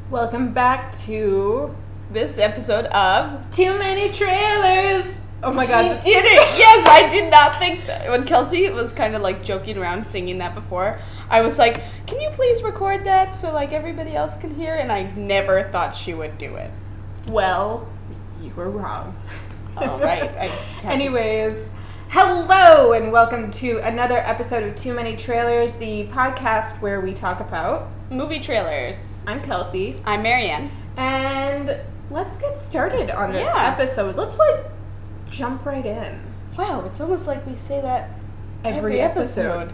Welcome back to This episode of Too Many Trailers. Oh my god. She did it! Yes, I did not think that. When Kelsey was kind of like joking around singing that before, I was like, can you please record that so like everybody else can hear? And I never thought she would do it. Well, you were wrong. All right. Anyways, hello and welcome to another episode of Too Many Trailers, the podcast where we talk about Movie trailers. I'm Kelsey. I'm Marianne. And let's get started on this Yeah. episode. Let's jump right in. Wow, it's almost like we say that Every episode.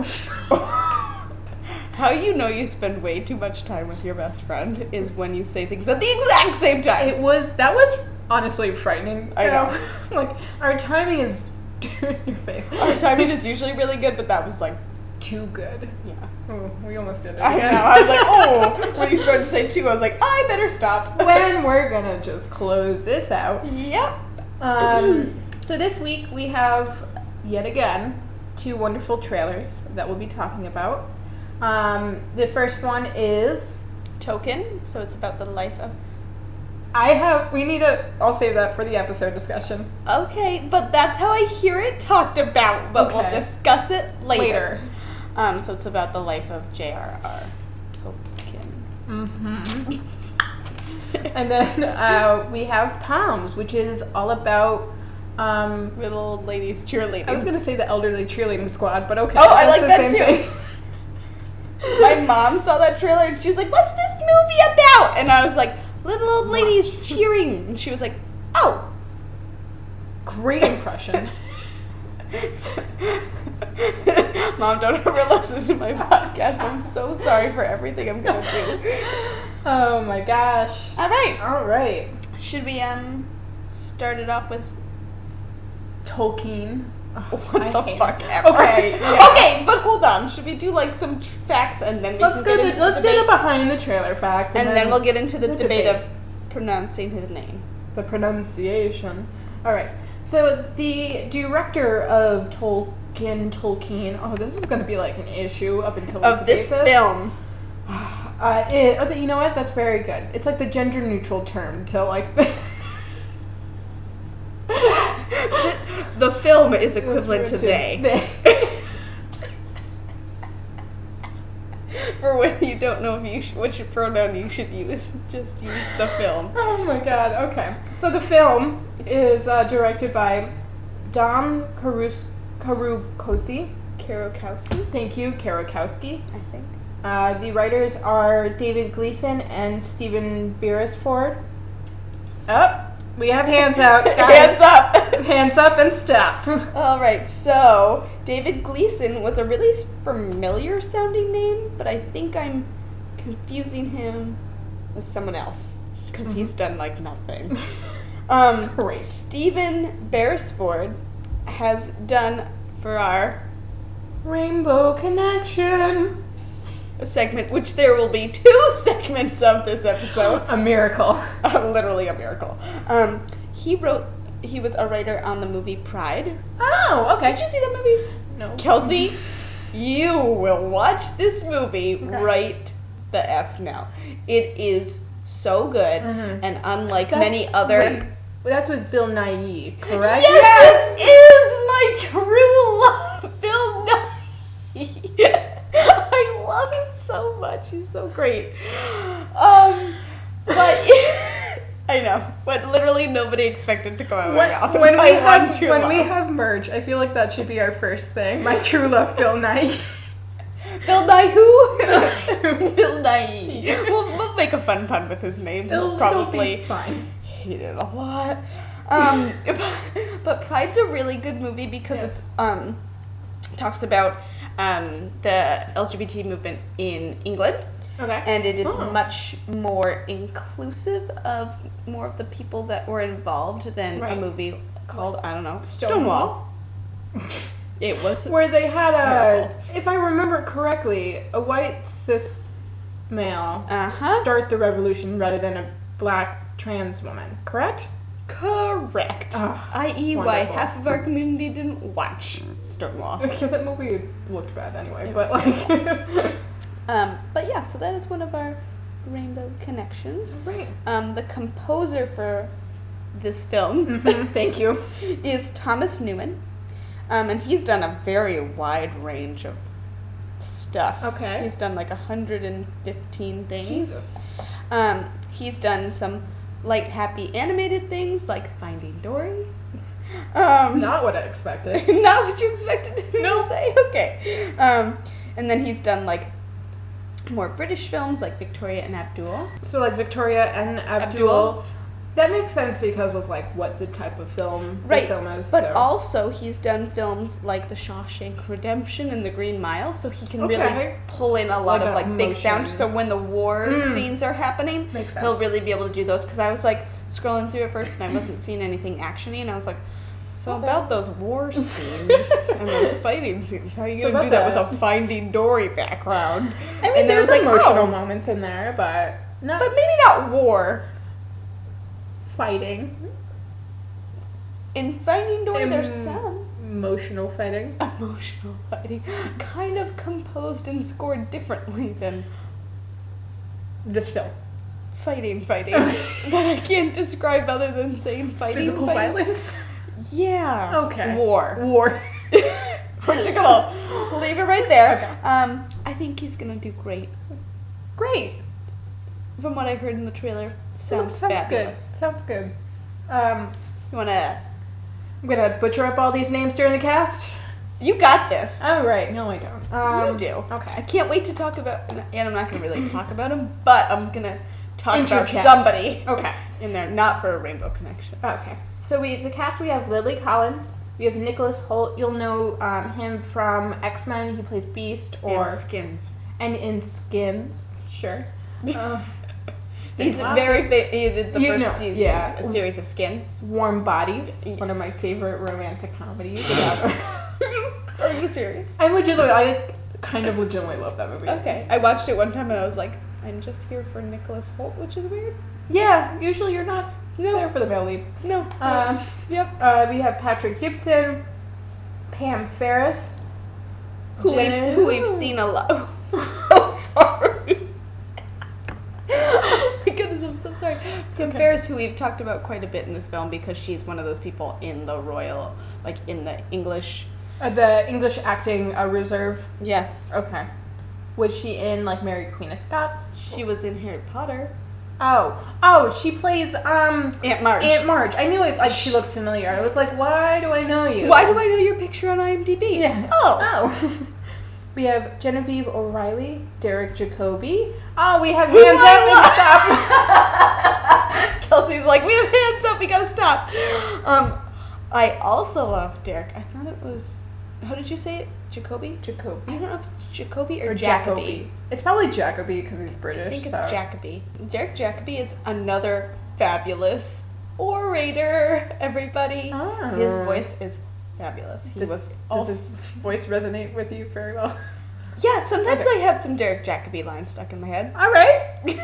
How you know you spend way too much time with your best friend is when you say things at the exact same time. That was honestly frightening. I know. Like, our timing is in your face. Our timing is usually really good, but that was like, too good. yeah. Oh, we almost did it I know. again. I was like, oh. When you started to say two, I was like, I better stop. When we're gonna just close this out. Yep. So this week we have, yet again, two wonderful trailers that we'll be talking about. The first one is... Token. So it's about the life of... I'll save that for the episode discussion. Okay, but that's how I hear it talked about. But Okay. we'll discuss it later. So it's about the life of J.R.R. Tolkien. Mm-hmm. And then we have Palms, which is all about... Little old ladies cheerleading. I was going to say the elderly cheerleading squad, but okay. Oh, I that's like the that same too. thing. My mom saw that trailer and she was like, what's this movie about? And I was like, little old ladies cheering. And she was like, oh. Great impression. Mom, don't ever listen to my podcast. I'm so sorry for everything I'm going to do. Oh my gosh. All Alright. Should we start it off with Tolkien. what I the hate fuck it. ever? Okay, yeah. Okay, but hold on. Should we do like some facts and then we Let's can do get into the debate? behind the trailer facts. And then we'll get into the debate debate. of pronouncing his name. The pronunciation. Alright. So the director of Tolkien. Oh, this is going to be like an issue up until we Of this debate film. You know what? That's very good. It's like the gender neutral term to like. The film is equivalent to they. For when you don't know if which pronoun you should use, just use the film. Oh my god, okay. So the film is directed by Dom Karukowski. Karokowski, Thank you, Karukowski. I think. The writers are David Gleason and Stephen Beresford. Oh, we have hands out, guys. Hands up! Hands up and stop. Alright, so David Gleason was a really familiar sounding name, but I think I'm confusing him with someone else because he's done like nothing. Great. Stephen Beresford has done for our Rainbow Connection. segment, which there will be 2 segments of this episode. A miracle. Literally a miracle. He was a writer on the movie Pride. Oh, okay. Did you see that movie? No. Kelsey, you will watch this movie Okay. right the F now. It is so good, Mhm. and unlike That's- many other... wait, that's with Bill Nighy, correct? Yes, this is my true love, Bill Nighy. I love him so much. He's so great. But I know, but literally nobody expected to come out of my mouth. When My one true we love. have merch, I feel like that should be our first thing. My true love, Bill Nighy. Bill Nye who? Bill Nye. We'll make a fun pun with his name. We'll probably It'll be fine. hate it a lot. But Pride's a really good movie because Yes. it's talks about the LGBT movement in England. Okay. And it is Oh. much more inclusive of more of the people that were involved than Right. a movie called, I don't know, Stonewall? It was Where they had Miracle. if I remember correctly, a white cis male Uh-huh. start the revolution rather than a black trans woman, correct? correct. Ah, I.e. why wonderful. half of our community didn't watch Stonewall. That movie looked bad anyway, It but was like. But yeah, so that is one of our Rainbow Connections. Great. The composer for this film, Thank you. is Thomas Newman. And he's done a very wide range of stuff. Okay. He's done like 115 things. Jesus. He's done some light, happy animated things like Finding Dory. Not what I expected. Not what you expected me to say? Okay. And then he's done like more British films like Victoria and Abdul. So like Victoria and Abdul. That makes sense because of like what the type of film the film is. But so. also he's done films like The Shawshank Redemption and The Green Mile, so he can really pull in a lot Like of like big sound. So when the war scenes are happening, Makes sense. he'll really be able to do those. Because I was like scrolling through at first and I wasn't seeing anything actiony, and I was like, so about those war scenes and those fighting scenes, how are you gonna do that with a Finding Dory background? I mean, and there's like emotional moments in there, but not but maybe not war. fighting. In Finding Dory, there's some Emotional fighting. emotional fighting, kind of composed and scored differently than This film. fighting that I can't describe other than saying fighting. Physical violence. Yeah. Okay. War. We're just gonna leave it right there. Okay. I think he's gonna do great. Great. From what I heard in the trailer, sounds fabulous. good. Sounds good. You wanna? I'm gonna butcher up all these names during the cast. You got this. Oh right, no I don't. You do. Okay. I can't wait to talk about, and I'm not gonna really talk about him, but I'm gonna talk about Interject. somebody. Okay. In there, not for a Rainbow Connection. Okay. So the cast, we have Lily Collins. We have Nicholas Hoult. You'll know him from X-Men. He plays Beast And Skins. and in Skins. Sure. He's very he did the first season, a series of Skins. Warm Bodies, one of my favorite romantic comedies. Are you serious? I kind of legitimately love that movie. Okay. I watched it one time and I was like, I'm just here for Nicholas Hoult, which is weird. Yeah, usually you're not there for the male lead. No. Yep. We have Patrick Gibson, Pam Ferris, who we've seen a lot. Oh, sorry. Oh my goodness, I'm so sorry. Pam Ferris, who we've talked about quite a bit in this film because she's one of those people in the royal, like in the English. The English acting reserve. Yes. Okay. Was she in like Mary Queen of Scots? She was in Harry Potter. Oh, she plays Aunt Marge. Aunt Marge. I knew it. Like she looked familiar. I was like, why do I know you? Why do I know your picture on IMDb? Yeah. Oh. We have Genevieve O'Reilly, Derek Jacobi. Oh, we have hands up and stop. Kelsey's like, we have hands up. We gotta stop. I also love Derek. I thought it was. How did you say it? Jacobi? Jacobi. I don't know if it's Jacobi or Jacobi. It's probably Jacobi because he's British. I think it's Jacobi. Derek Jacobi is another fabulous orator, everybody. Oh. His voice is fabulous. Does his voice resonate with you very well? Yeah, sometimes I have some Derek Jacobi lines stuck in my head. All right. This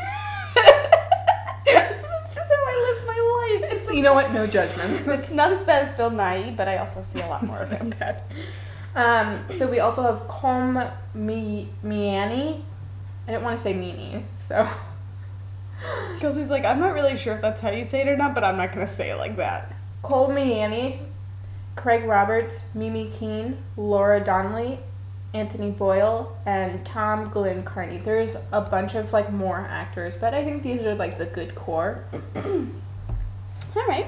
is just how I live my life. You know what? No judgments. It's not as bad as Bill Nighy, but I also see a lot more of him. bad. So we also have Colm Meaney. I didn't want to say meanie, so. Kelsey's like, I'm not really sure if that's how you say it or not, but I'm not going to say it like that. Colm Meaney, Craig Roberts, Mimi Keene, Laura Donnelly, Anthony Boyle, and Tom Glynn Carney. There's a bunch of like more actors, but I think these are like the good core. All right.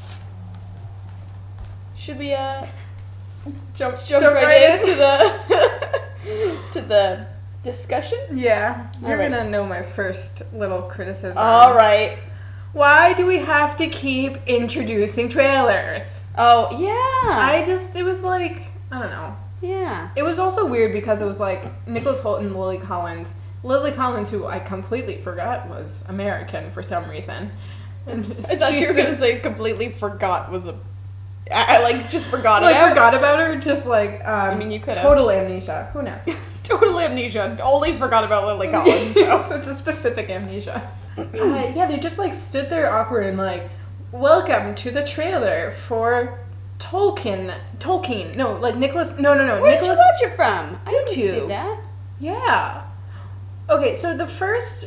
Should we Jump right into the to the discussion? Yeah, you're right. gonna know my first little criticism. All right. Why do we have to keep introducing trailers? Oh yeah. It was like, I don't know. Yeah. It was also weird because it was like Nicholas Hoult and Lily Collins. Lily Collins, who I completely forgot was American for some reason. And I thought you were gonna say completely forgot was a. I like just forgot about. I forgot about her, just like. I mean, you could have. Total amnesia. Who knows? Total amnesia. Only forgot about Lily Collins. So it's a specific amnesia. Yeah, they just like stood there awkward and like, welcome to the trailer for Tolkien. No, like Nicholas. No. Where did you watch it from? I didn't see YouTube. that. Yeah. Okay, so the first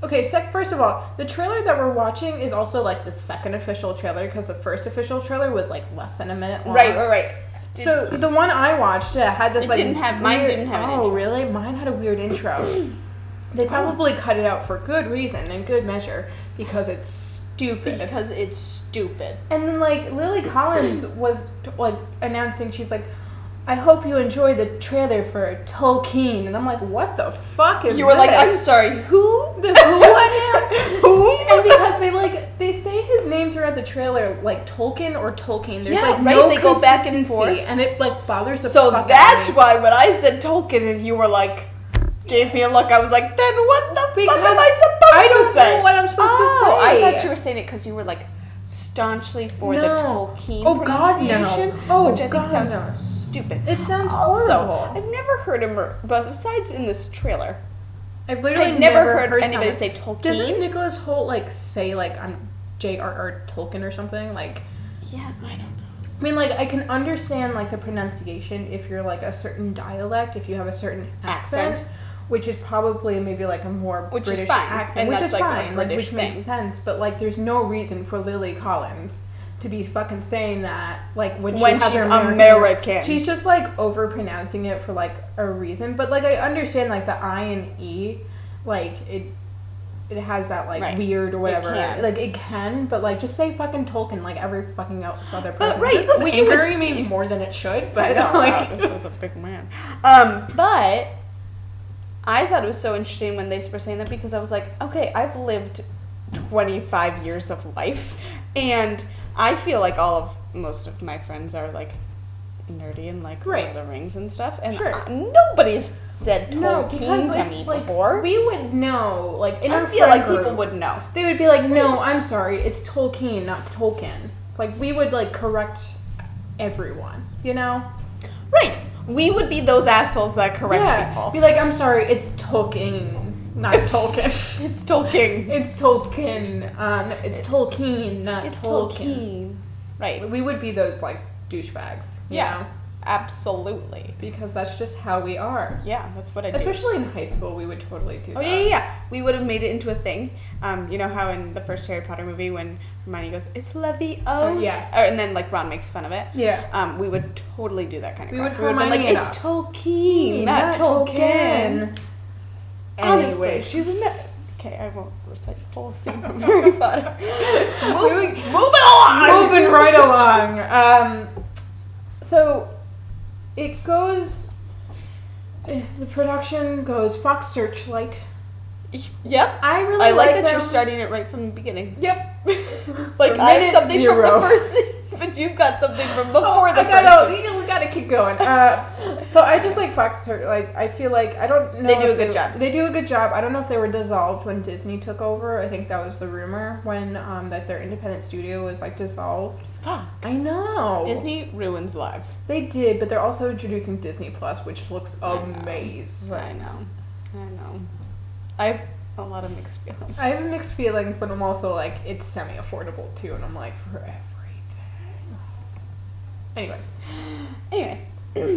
Okay, first of all, the trailer that we're watching is also like the second official trailer because the first official trailer was like less than a minute long. Right. So the one I watched had this It like didn't have mine. Didn't have an intro. Oh, really? Mine had a weird intro. They probably cut it out for good reason and good measure because it's stupid. Because it's stupid. And then like Lily Collins was like announcing, she's like, I hope you enjoy the trailer for Tolkien, and I'm like, what the fuck is You were this? like, I'm sorry, who? The who I am? Who? And because they say his name throughout the trailer like Tolkien or Tolkien. There's Yeah, like right, no they go back and consistency, forth. and it like bothers the So fuck that's out of me. why when I said Tolkien and you were like, gave me a look, I was like, then what the Because fuck am I supposed I to don't say? know what I'm supposed to say. I thought you were saying it because you were like staunchly for the Tolkien Oh, God, no. pronunciation, Oh, which I think God, sounds no. stupid. It sounds Also, horrible. I've never heard him, but besides in this trailer, I've literally I've never heard someone- anybody say Tolkien. Doesn't Nicholas Hoult like say like I'm J.R.R. Tolkien or something? Like, Yeah, I don't know. I mean, like I can understand like the pronunciation if you're like a certain dialect, if you have a certain accent. Which is probably maybe like a more Which is British fine, accent, and which that's is like a fine, like, British which makes thing. sense. But like, there's no reason for Lily Collins to be fucking saying that, like when When has she's her American. She's just like over pronouncing it for like a reason. But like, I understand like the I and E, like it has that like Right. weird or whatever. can. Like it can, but like just say fucking Tolkien like every fucking other person. But, right, This is we angering me more than it should. But like, this is a big man. But I thought it was so interesting when they were saying that because I was like, okay, I've lived 25 years of life, and I feel like most of my friends are like nerdy and like Lord of the Rings and stuff, and Sure. nobody's said no, Tolkien because to it's me like before. we would know, like in our I feel friend like group, people would know. They would be like, no, I'm sorry, it's Tolkien, not Tolkien. Like we would like correct everyone, you know? Right. We would be those assholes that correct people. Be like, I'm sorry, it's Tolkien, not Tolkien. It's Tolkien. It's Tolkien. It's Tolkien, not It's Tolkien. Tolkien. Right. We would be those like douchebags. You Yeah. know? Absolutely. Because that's just how we are. Yeah, that's what I do. Especially in high school, we would totally do Oh, that. yeah. We would have made it into a thing. You know how in the first Harry Potter movie when Hermione goes, it's Leviosa? Yeah. And then, like, Ron makes fun of it. Yeah. We would totally do that kind of We crap. would We would be Hermione like, it it's up. Tolkien, not Tolkien. Honestly. Anyway, she's a... Okay, I won't recite the whole scene from Harry Potter. Moving along! Moving right along. So it goes. The production goes Fox Searchlight. Yep. I really I like that them. you're starting it right from the beginning. Yep. Like, From I have minute something zero. from the first scene, but you've got something from before the first scene. We gotta keep going. So I just like Fox Searchlight. I feel like I don't know. They do if a good job. They do a good job. I don't know if they were dissolved when Disney took over. I think that was the rumor when that their independent studio was like dissolved. Fuck. I know. Disney ruins lives. They did, but they're also introducing Disney Plus, which looks I know. amazing. I know. I have a lot of mixed feelings. I have mixed feelings, but I'm also like, it's semi-affordable too, and I'm like, for everything. Anyways. Anyway,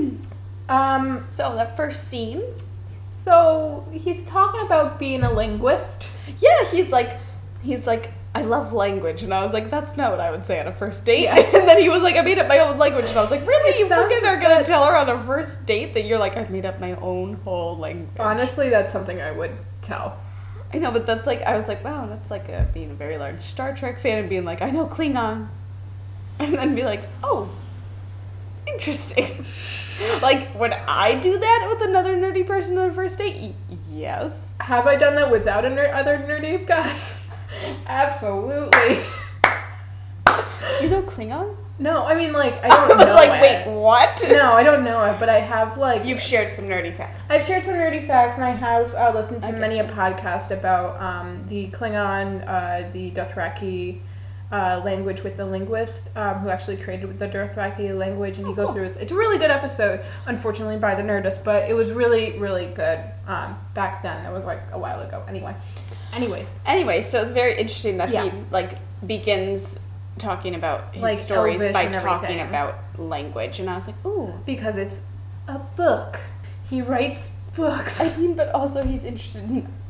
so that first scene, So he's talking about being a linguist. yeah, he's like, I love language, and I was like, that's not what I would say on a first date. Yeah. And then he was like, I made up my own language, and I was like, really? It You sounds fucking are gonna tell her on a first date that you're like, I've made up my own whole language? Honestly, that's something I would tell. I know, but that's like, I was like, wow, that's like being a very large Star Trek fan and being like, I know Klingon. And then be like, oh, interesting. Like, would I do that with another nerdy person on a first date? Yes. Have I done that without other nerdy guy? Absolutely. Do you know Klingon? No, I mean, like, I I don't was know like, it. wait, what? No, I don't know it, but I have, like... You've shared some nerdy facts. I've shared some nerdy facts, and I have listened to Okay. many a podcast about the Klingon, the Dothraki language with the linguist who actually created the Dothraki language, and he goes cool. through. It's a really good episode, unfortunately by the Nerdist, but it was really, really good back then. It was like a while ago. Anyway, So it's very interesting that Yeah. he like begins talking about his Like stories Elvish by and talking everything. about language, and I was like, ooh. because it's a book. He writes books. I mean, but also he's interested in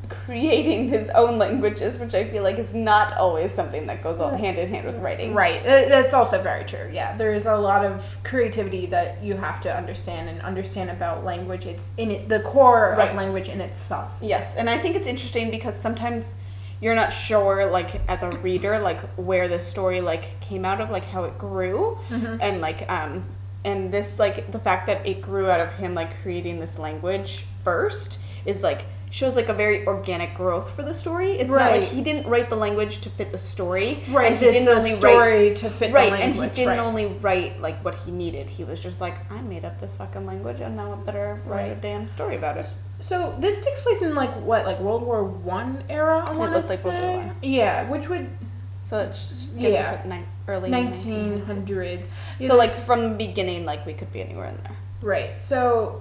creating his own languages, which I feel like is not always something that goes hand in hand with writing. Right. That's also very true. Yeah, there's a lot of creativity that you have to understand about language. It's in it, the core of language in itself. Yes, and I think it's interesting because sometimes you're not sure, like, as a reader, like, where the story, like, came out of, like, how it grew, and, like, and this, like, the fact that it grew out of him, like, creating this language first is, like, shows, like, a very organic growth for the story. It's not like he didn't write the language to fit the story. Right, and he didn't only story to fit the language. And he didn't only write, like, what he needed. He was just like, I made up this fucking language, and now I better write a damn story about it. So this takes place in, like, what, like, World War I era, I want to say? Like World War I. Yeah, which would... So it gets us at early 1900s. So, like, from the beginning, like, we could be anywhere in there. Right, so...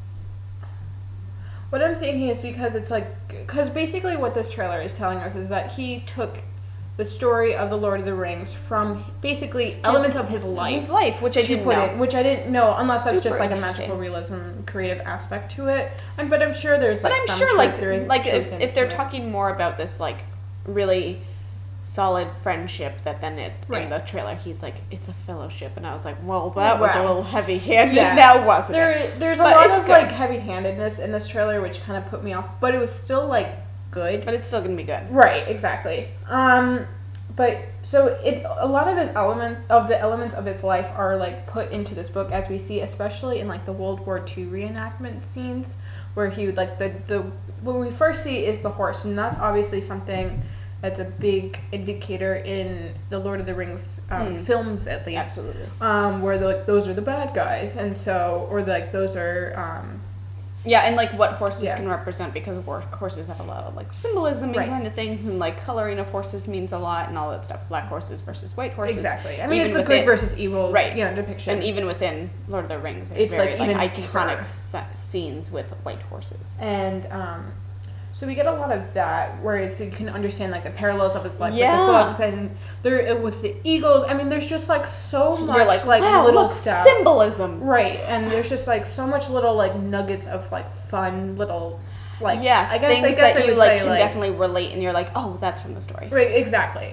What I'm thinking is because it's, like... Because basically what this trailer is telling us is that he took the story of the Lord of the Rings from basically elements of his life. His life, which I didn't know. Which I didn't know, unless that's just, like, a interesting. magical realism, creative aspect to it. But I'm sure there's, like, But I'm some sure, truth, like, there is if they're talking more about this, like, really solid friendship, that then in the trailer he's like, it's a fellowship, and I was like, well, that was a little heavy-handed now, wasn't it? There's a lot of, like, heavy-handedness in this trailer, which kind of put me off, but it was still, like, good. But it's still gonna be good. Right, exactly. But so a lot of the elements of his life are, like, put into this book, as we see, especially in, like, the World War II reenactment scenes, where he would, like, what we first see is the horse, and that's obviously something that's a big indicator in the Lord of the Rings films, at least. Absolutely. Where like those are the bad guys, and so like those are. And like what horses can represent, because horses have a lot of, like, symbolism and kind of things, and, like, coloring of horses means a lot and all that stuff. Black horses versus white horses. Exactly. I mean, it's the good versus evil depiction. And even within Lord of the Rings, it's very, like, even iconic scenes with white horses. And so we get a lot of that, where you can understand, like, the parallels of his life with the books, and there with the eagles. I mean, there's just, like, so much, you're like, wow, little look, stuff, symbolism, right? And there's just, like, so much little, like, nuggets of, like, fun little, like, I guess that you, like, can definitely relate, and you're like, oh, that's from the story, right? Exactly.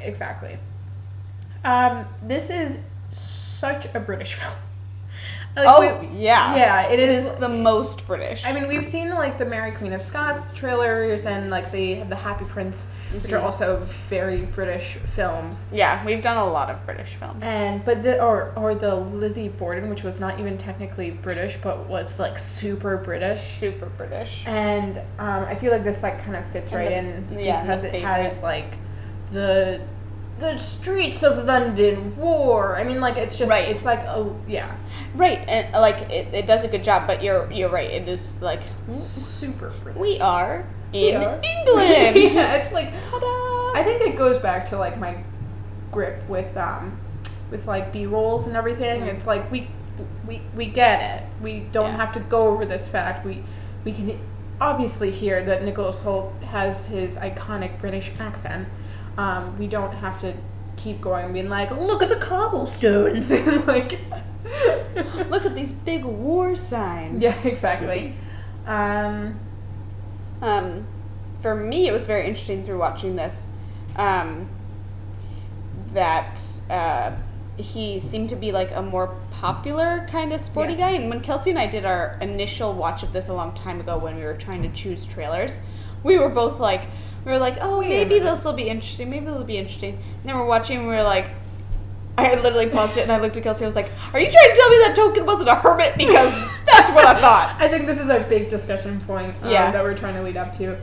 This is such a British film. Like, it is the most British. I mean, we've seen, like, the Mary Queen of Scots trailers, and, like, the Happy Prince, which are also very British films. Yeah, we've done a lot of British films. But the Lizzie Borden, which was not even technically British, but was, like, super British. Super British. And I feel like this, like, kind of fits in because it has, like, the streets of London, war. I mean, like, it's just, it's like, Right, and, like, it does a good job, but you're right, it is, like, super British. We are in England! It's like, ta-da! I think it goes back to, like, my grip with like, B-rolls and everything. It's like, we get it. We don't have to go over this fact. We can obviously hear that Nicholas Hoult has his iconic British accent. We don't have to keep going and being like, look at the cobblestones, and, like, look at these big war signs. Yeah, exactly. For me, it was very interesting through watching this, that he seemed to be, like, a more popular kind of sporty guy. And when Kelsey and I did our initial watch of this a long time ago, when we were trying to choose trailers, we were both like, oh, maybe this will be interesting. And then we're watching, and we were like, I literally paused it, and I looked at Kelsey, and I was like, are you trying to tell me that Tolkien wasn't a hermit? Because that's what I thought. I think this is a big discussion point that we're trying to lead up to.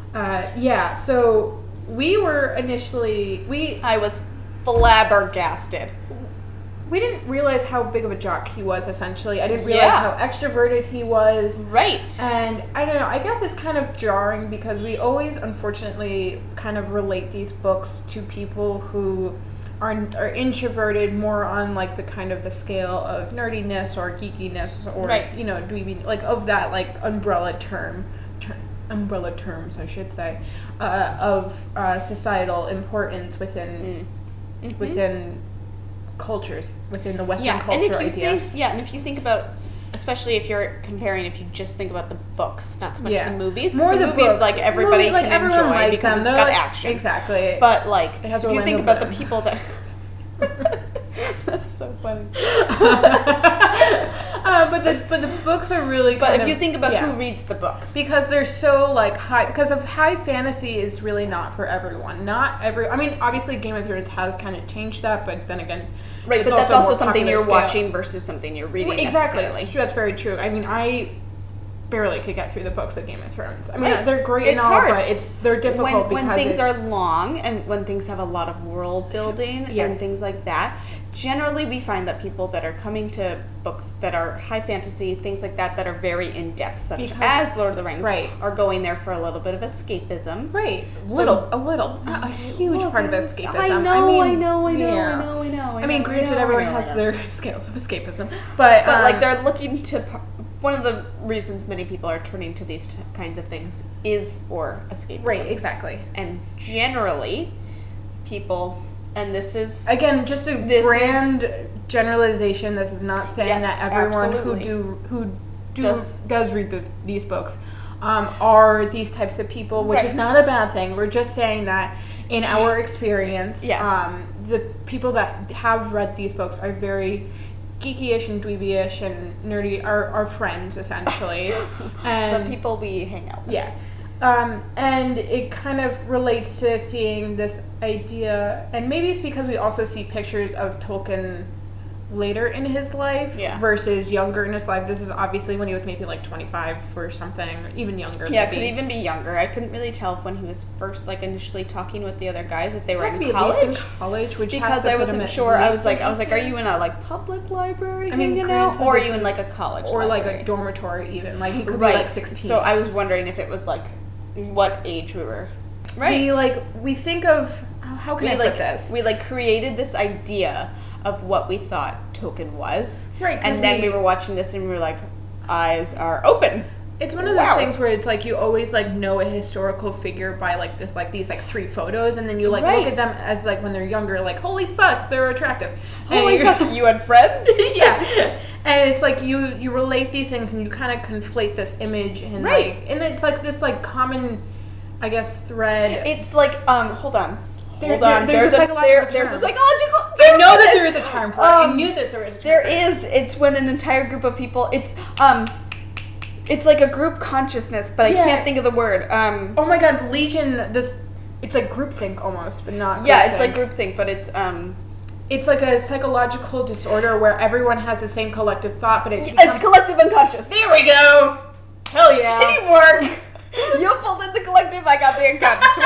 So we were initially... I was flabbergasted. We didn't realize how big of a jock he was, essentially. I didn't realize how extroverted he was. Right. And I don't know, I guess it's kind of jarring, because we always, unfortunately, kind of relate these books to people who are introverted, more on, like, the kind of the scale of nerdiness or geekiness, or, you know, dweeby, like, of that, like, umbrella terms, I should say, of societal importance within cultures, within the Western culture idea. And if you think about especially if you're comparing, if you just think about the books, not so much Yeah. the movies. 'cause More the the movies, books. like everybody Movie, like, can everyone enjoy likes because them. it's They're got like- action. Exactly. But like, It has if you think Orlando about the Bloom. people that. That's so funny. But the books are really. But kind if of- you think about yeah. who reads the books, Because they're so like high, because of high fantasy is really not for everyone. Not every. I mean, obviously, Game of Thrones has kind of changed that, but then again, right? it's But that's also more something popular you're scale. watching versus something you're reading. Exactly, necessarily. that's very true. I mean, I barely could get through the books of Game of Thrones. I mean, Right. they're great and It's all, hard. but they're difficult when because things are it's- long and when things have a lot of world building Yeah. and things like that. Generally, we find that people that are coming to books that are high fantasy, things like that, that are very in depth, such Because- as Lord of the Rings, right. are going there for a little bit of escapism. Right, So- a little, not a huge part of escapism. I know, I I mean, know. yeah. I mean, know, granted, I know, everyone I know, has I know. their scales of escapism, but like they're looking to. One of the reasons many people are turning to these kinds of things is for escapism. right, exactly. And generally, people, and this is Again, just a This grand is- generalization. This is not saying Yes, that everyone absolutely. who Does- does read these books are these types of people, which is Right. not a bad thing. We're just saying that in our experience, Yes. the people that have read these books are very geeky-ish and dweeby-ish and nerdy, are friends essentially, and the people we hang out with. yeah. And it kind of relates to seeing this idea, and maybe it's because we also see pictures of Tolkien later in his life Yeah. versus younger in his life. This is obviously when he was maybe like 25 or something, or even younger. Yeah, maybe. could even be younger. I couldn't really tell if when he was first, like, initially talking with the other guys, if they It were has to in be college. at least in college, which has Because to I put him wasn't at sure. I was least like, are 18. you in a like public library I mean, hanging out, granted, or are this you in is- like a college or like library? a dormitory even? Like he could Right. be like 16. So I was wondering if it was like what age we were. Right. We think of how can I put this? We like created this idea of what we thought Tolkien was. Right, 'cause And then we were watching this and we were like, eyes are open. It's one of those Wow. things where it's like you always like know a historical figure by like this like these like 3 photos, and then you like Right. look at them as like when they're younger, like holy fuck, they're attractive. Holy And fuck, you had friends? yeah, and it's like you relate these things and you kind of conflate this image and Right. like, and it's like this like common, I guess, thread. It's like, hold on. There's a psychological there's a term. psychological I term know for that this. there is a term for it. I Um, knew that there is a term. There for it. is. It's when an entire group of people. It's like a group consciousness, but I Yeah. can't think of the word. Oh my god, Legion. It's like groupthink almost, but not. Yeah, it's groupthink. like groupthink, but it's It's like a psychological disorder where everyone has the same collective thought, but it it's collective unconscious. There we go. Hell yeah. Teamwork. You pulled in the collective. I got the unconscious.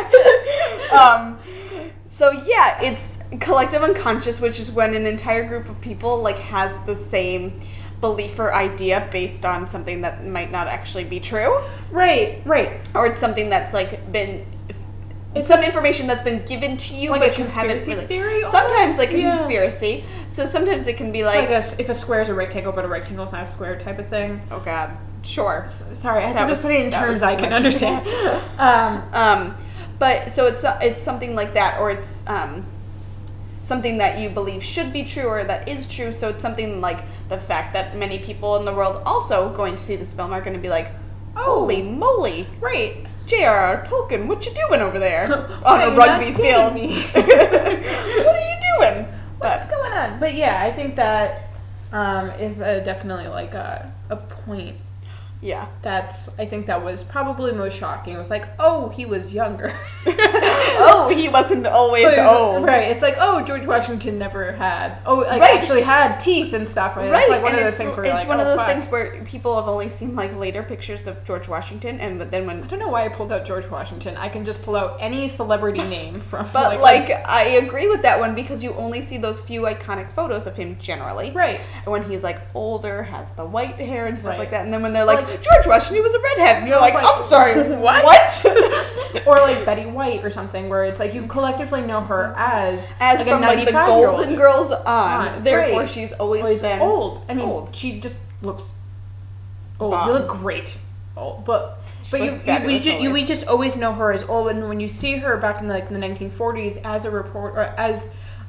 We're good. So yeah, it's collective unconscious, which is when an entire group of people like has the same belief or idea based on something that might not actually be true, Right. or it's something that's like been. It's Some information that's been given to you, Like but a you haven't conspiracy really. theory Sometimes, almost? like a Yeah. conspiracy. So sometimes it can be It's like, like if a square is a rectangle, but a rectangle is not a square type of thing. oh god, sure. Sorry, I have That to just was- put it in that terms was I too can much. understand. But so it's something like that, or it's something that you believe should be true or that is true. So it's something like the fact that many people in the world also going to see this film are going to be like, holy moly, Right. J.R.R. Tolkien, what you doing over there Why on a you rugby not field? kidding me? What are you doing? What's going on? But yeah, I think that is definitely like a point. Yeah. I think that was probably most shocking. It was like, oh, he was younger. Oh, he wasn't always old. Right. It's like, oh, George Washington never had. Oh, like Right. actually had teeth and stuff. Right. Right, It's like one and of those things where you're it's like, one of oh, those fuck. things where people have only seen like later pictures of George Washington, and but then when I don't know why I pulled out George Washington. I can just pull out any celebrity name from. But like I agree with that one because you only see those few iconic photos of him generally. right. And when he's like older, has the white hair and stuff Right. like that, and then when they're like, Like- George Washington was a redhead, and you're I was like, like, I'm sorry, what? What? Or like Betty White or something, where it's like you collectively know her as As like from a like the 95-year-old. Golden Girls on, therefore right. she's always Always been old. I mean, old. she just looks old. Bomb. You look great, old, but looks we fabulous always. just always know her as old. And when you see her back in like the 1940s as a reporter, as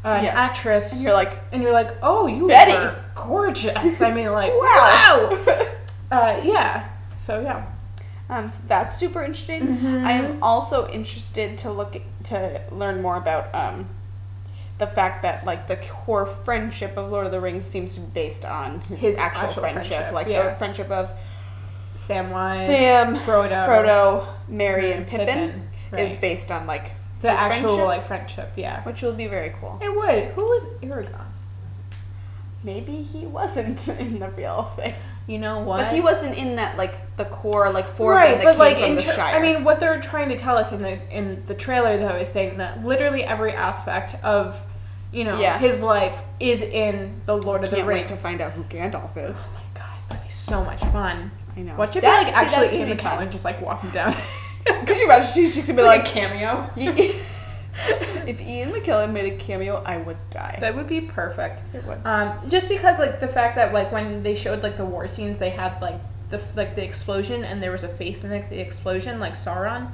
an Yes. actress. And you're like, oh, you Betty. are gorgeous. I mean, like, wow. yeah. So, yeah. So that's super interesting. Mhm. I am also interested to learn more about the fact that like the core friendship of Lord of the Rings seems to be based on his actual friendship, like yeah. the friendship of Samwise, Sam, Frodo, Merry, and Pippin right. is based on like the his actual like friendships, friendship, yeah. which will be very cool. It would. Who was Aragorn? Maybe he wasn't in the real thing, You know what? but he wasn't in that like the core like four right, that but came like from the Shire. I mean, what they're trying to tell us in the trailer though is saying that literally every aspect of Yeah. his life is in the Lord of the Can't Rings. wait to find out who Gandalf is. Oh my god, it's gonna be so much fun. I know. Watch it be like That's actually Ian gonna be fun. McKellen just like walking down. Could you imagine? She could be like like, a cameo. if Ian McKellen made a cameo, I would die. That would be perfect. It would. Just because like the fact that like when they showed like the war scenes, they had like the explosion and there was a face in the explosion, like Sauron.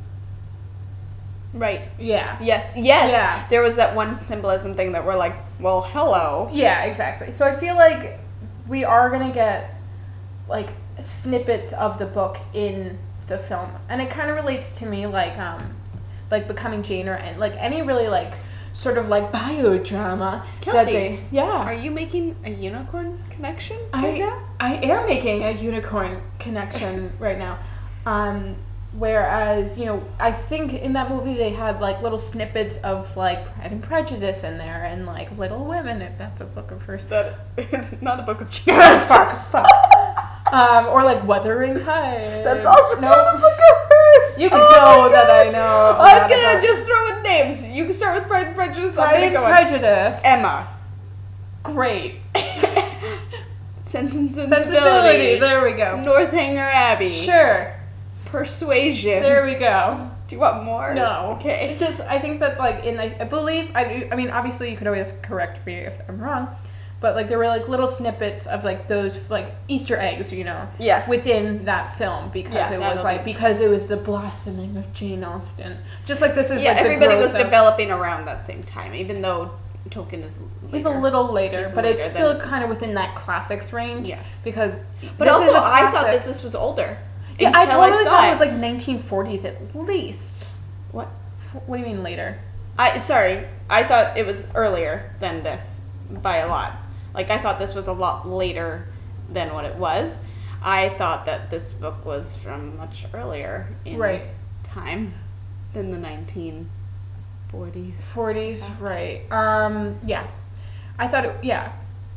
Right. Yeah. Yes. Yeah. There was that one symbolism thing that we're like, well, hello. Yeah, exactly. So I feel like we are gonna get like snippets of the book in the film, and it kind of relates to me like Becoming Jane or and like any really like sort of like biodrama that Kelsey, they yeah. Are you making a unicorn connection right now? I am making a unicorn connection right now. Whereas, I think in that movie they had like little snippets of like Pride and Prejudice in there and like Little Women, if that's a book of hers. That is not a book of Jane. fuck. Or like Wuthering Heights. That's also no. not a book of hers. You can Oh tell my that God. I know. I'm gonna just throw in names. You can start with Pride and Prejudice. Pride and Prejudice. Emma. Great. Sense and Sensibility. There we go. Northanger Abbey. Sure. Persuasion. There we go. Do you want more? No. Okay. It just, I think that, like, I mean, obviously you could always correct me if I'm wrong, but, like, there were, like, little snippets of, like, those, like, Easter eggs, Yes. within that film because Yeah, it that was, will like, because it was the blossoming of Jane Austen. Just like this is, Yeah, like, the everybody was growth of- developing around that same time, even though Tolkien is later. He's a little later, He's but later it's still than- kind of within that classics range. Yes. Because But this also, is a I thought classic. this was older. Yeah, I until totally saw thought it was like 1940s at least. What? What do you mean later? I thought it was earlier than this by a lot. Like, I thought this was a lot later than what it was. I thought that this book was from much earlier in Right. time than the 1940s. 40s, Perhaps. right. Yeah. I thought it, yeah.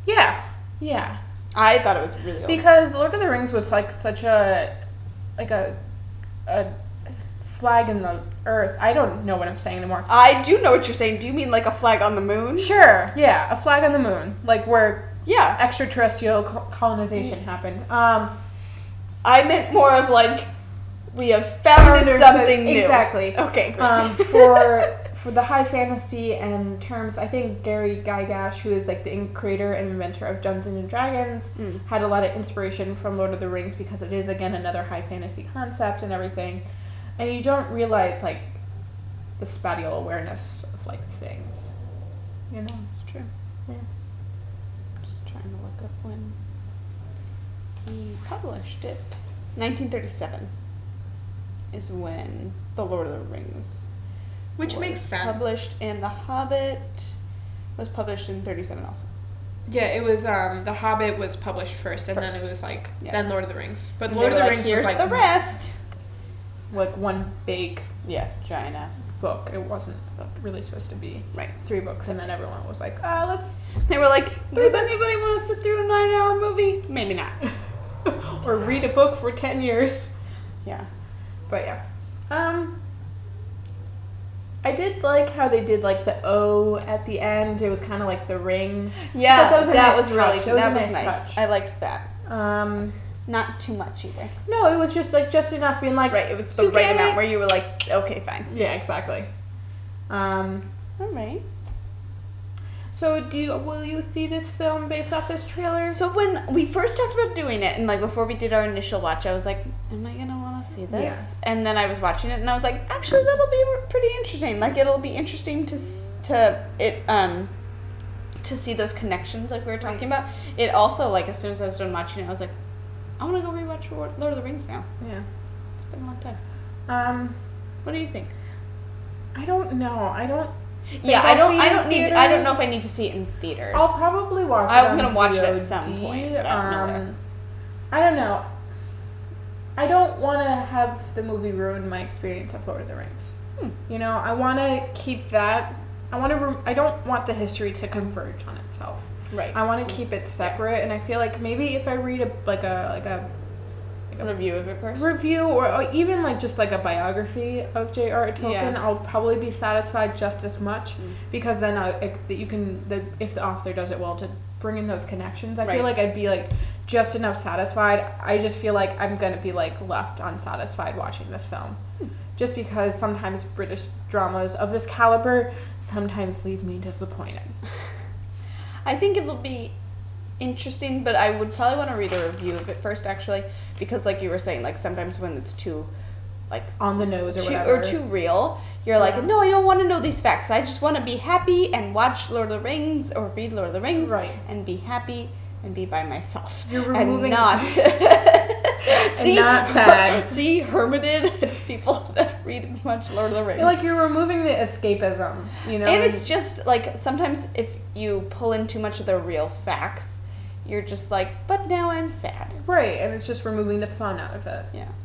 I thought it was really old. Because Lord of the Rings was like such a flag in the earth. I don't know what I'm saying anymore. I do know what you're saying. Do you mean like a flag on the moon? Sure, yeah, a flag on the moon. Like where Yeah. extraterrestrial colonization happened. I meant more of like, we have founded something new. Exactly. Okay, great. For the high fantasy and terms, I think Gary Gygax, who is like the creator and inventor of Dungeons and Dragons, had a lot of inspiration from Lord of the Rings because it is again another high fantasy concept and everything, and you don't realize like the spatial awareness of like things, It's true. Yeah. Just trying to look up when he published it. 1937 is when The Lord of the Rings Which was makes sense. published, and The Hobbit was published in 37 also. Yeah, it was The Hobbit was published first, and then it was like then Lord of the Rings. But And Lord they of were the like, Rings here's was like the rest. like one big Yeah, giant ass. book. It wasn't really supposed to be Right. 3 books, and then everyone was like, let's They were like, does anybody want to sit through a 9-hour movie? Maybe not. or read a book for 10 years. Yeah. But yeah. I did like how they did like the O at the end. It was kind of like the ring. Yeah, But that was was really touch. It was that a was nice nice. touch. I liked that. Um, Not too much either. no, it was just enough being like Right, it was the you right get amount it? where you were like, okay, fine. Yeah, exactly. All right. So will you see this film based off this trailer? So when we first talked about doing it, and like before we did our initial watch, I was like, am I gonna want to see this? Yeah. And then I was watching it, and I was like, actually, that'll be pretty interesting. Like, it'll be interesting to to see those connections like we were talking about. It also, like, as soon as I was done watching it, I was like, I want to go rewatch Lord of the Rings now. Yeah. It's been a long time. What do you think? I don't know. I don't know if I need to see it in theaters. I'll probably watch it. I'm gonna watch it at some point. I don't know. I don't want to have the movie ruin my experience of Lord of the Rings. You know, I want to keep that. I don't want the history to converge on itself. Right. I want to keep it separate, and I feel like maybe if I read a review of it first, or even like just like a biography of J.R.R. Tolkien, Yeah. I'll probably be satisfied just as much because then if the author does it well to bring in those connections, I Right. feel like I'd be like just enough satisfied. I just feel like I'm gonna be like left unsatisfied watching this film. Just because sometimes British dramas of this caliber sometimes leave me disappointed. I think it'll be interesting, but I would probably want to read a review of it first, actually, because like you were saying, like sometimes when it's too, like, on the nose or whatever, or too real, you're like, no, I don't want to know these facts. I just want to be happy and watch Lord of the Rings or read Lord of the Rings, right, and be happy and be by myself. You're removing and not and not sad. See, hermited people that read and watch Lord of the Rings. Like you're removing the escapism, you know. And it's just like sometimes if you pull in too much of the real facts, you're just like, but now I'm sad. Right, and it's just removing the fun out of it. Yeah.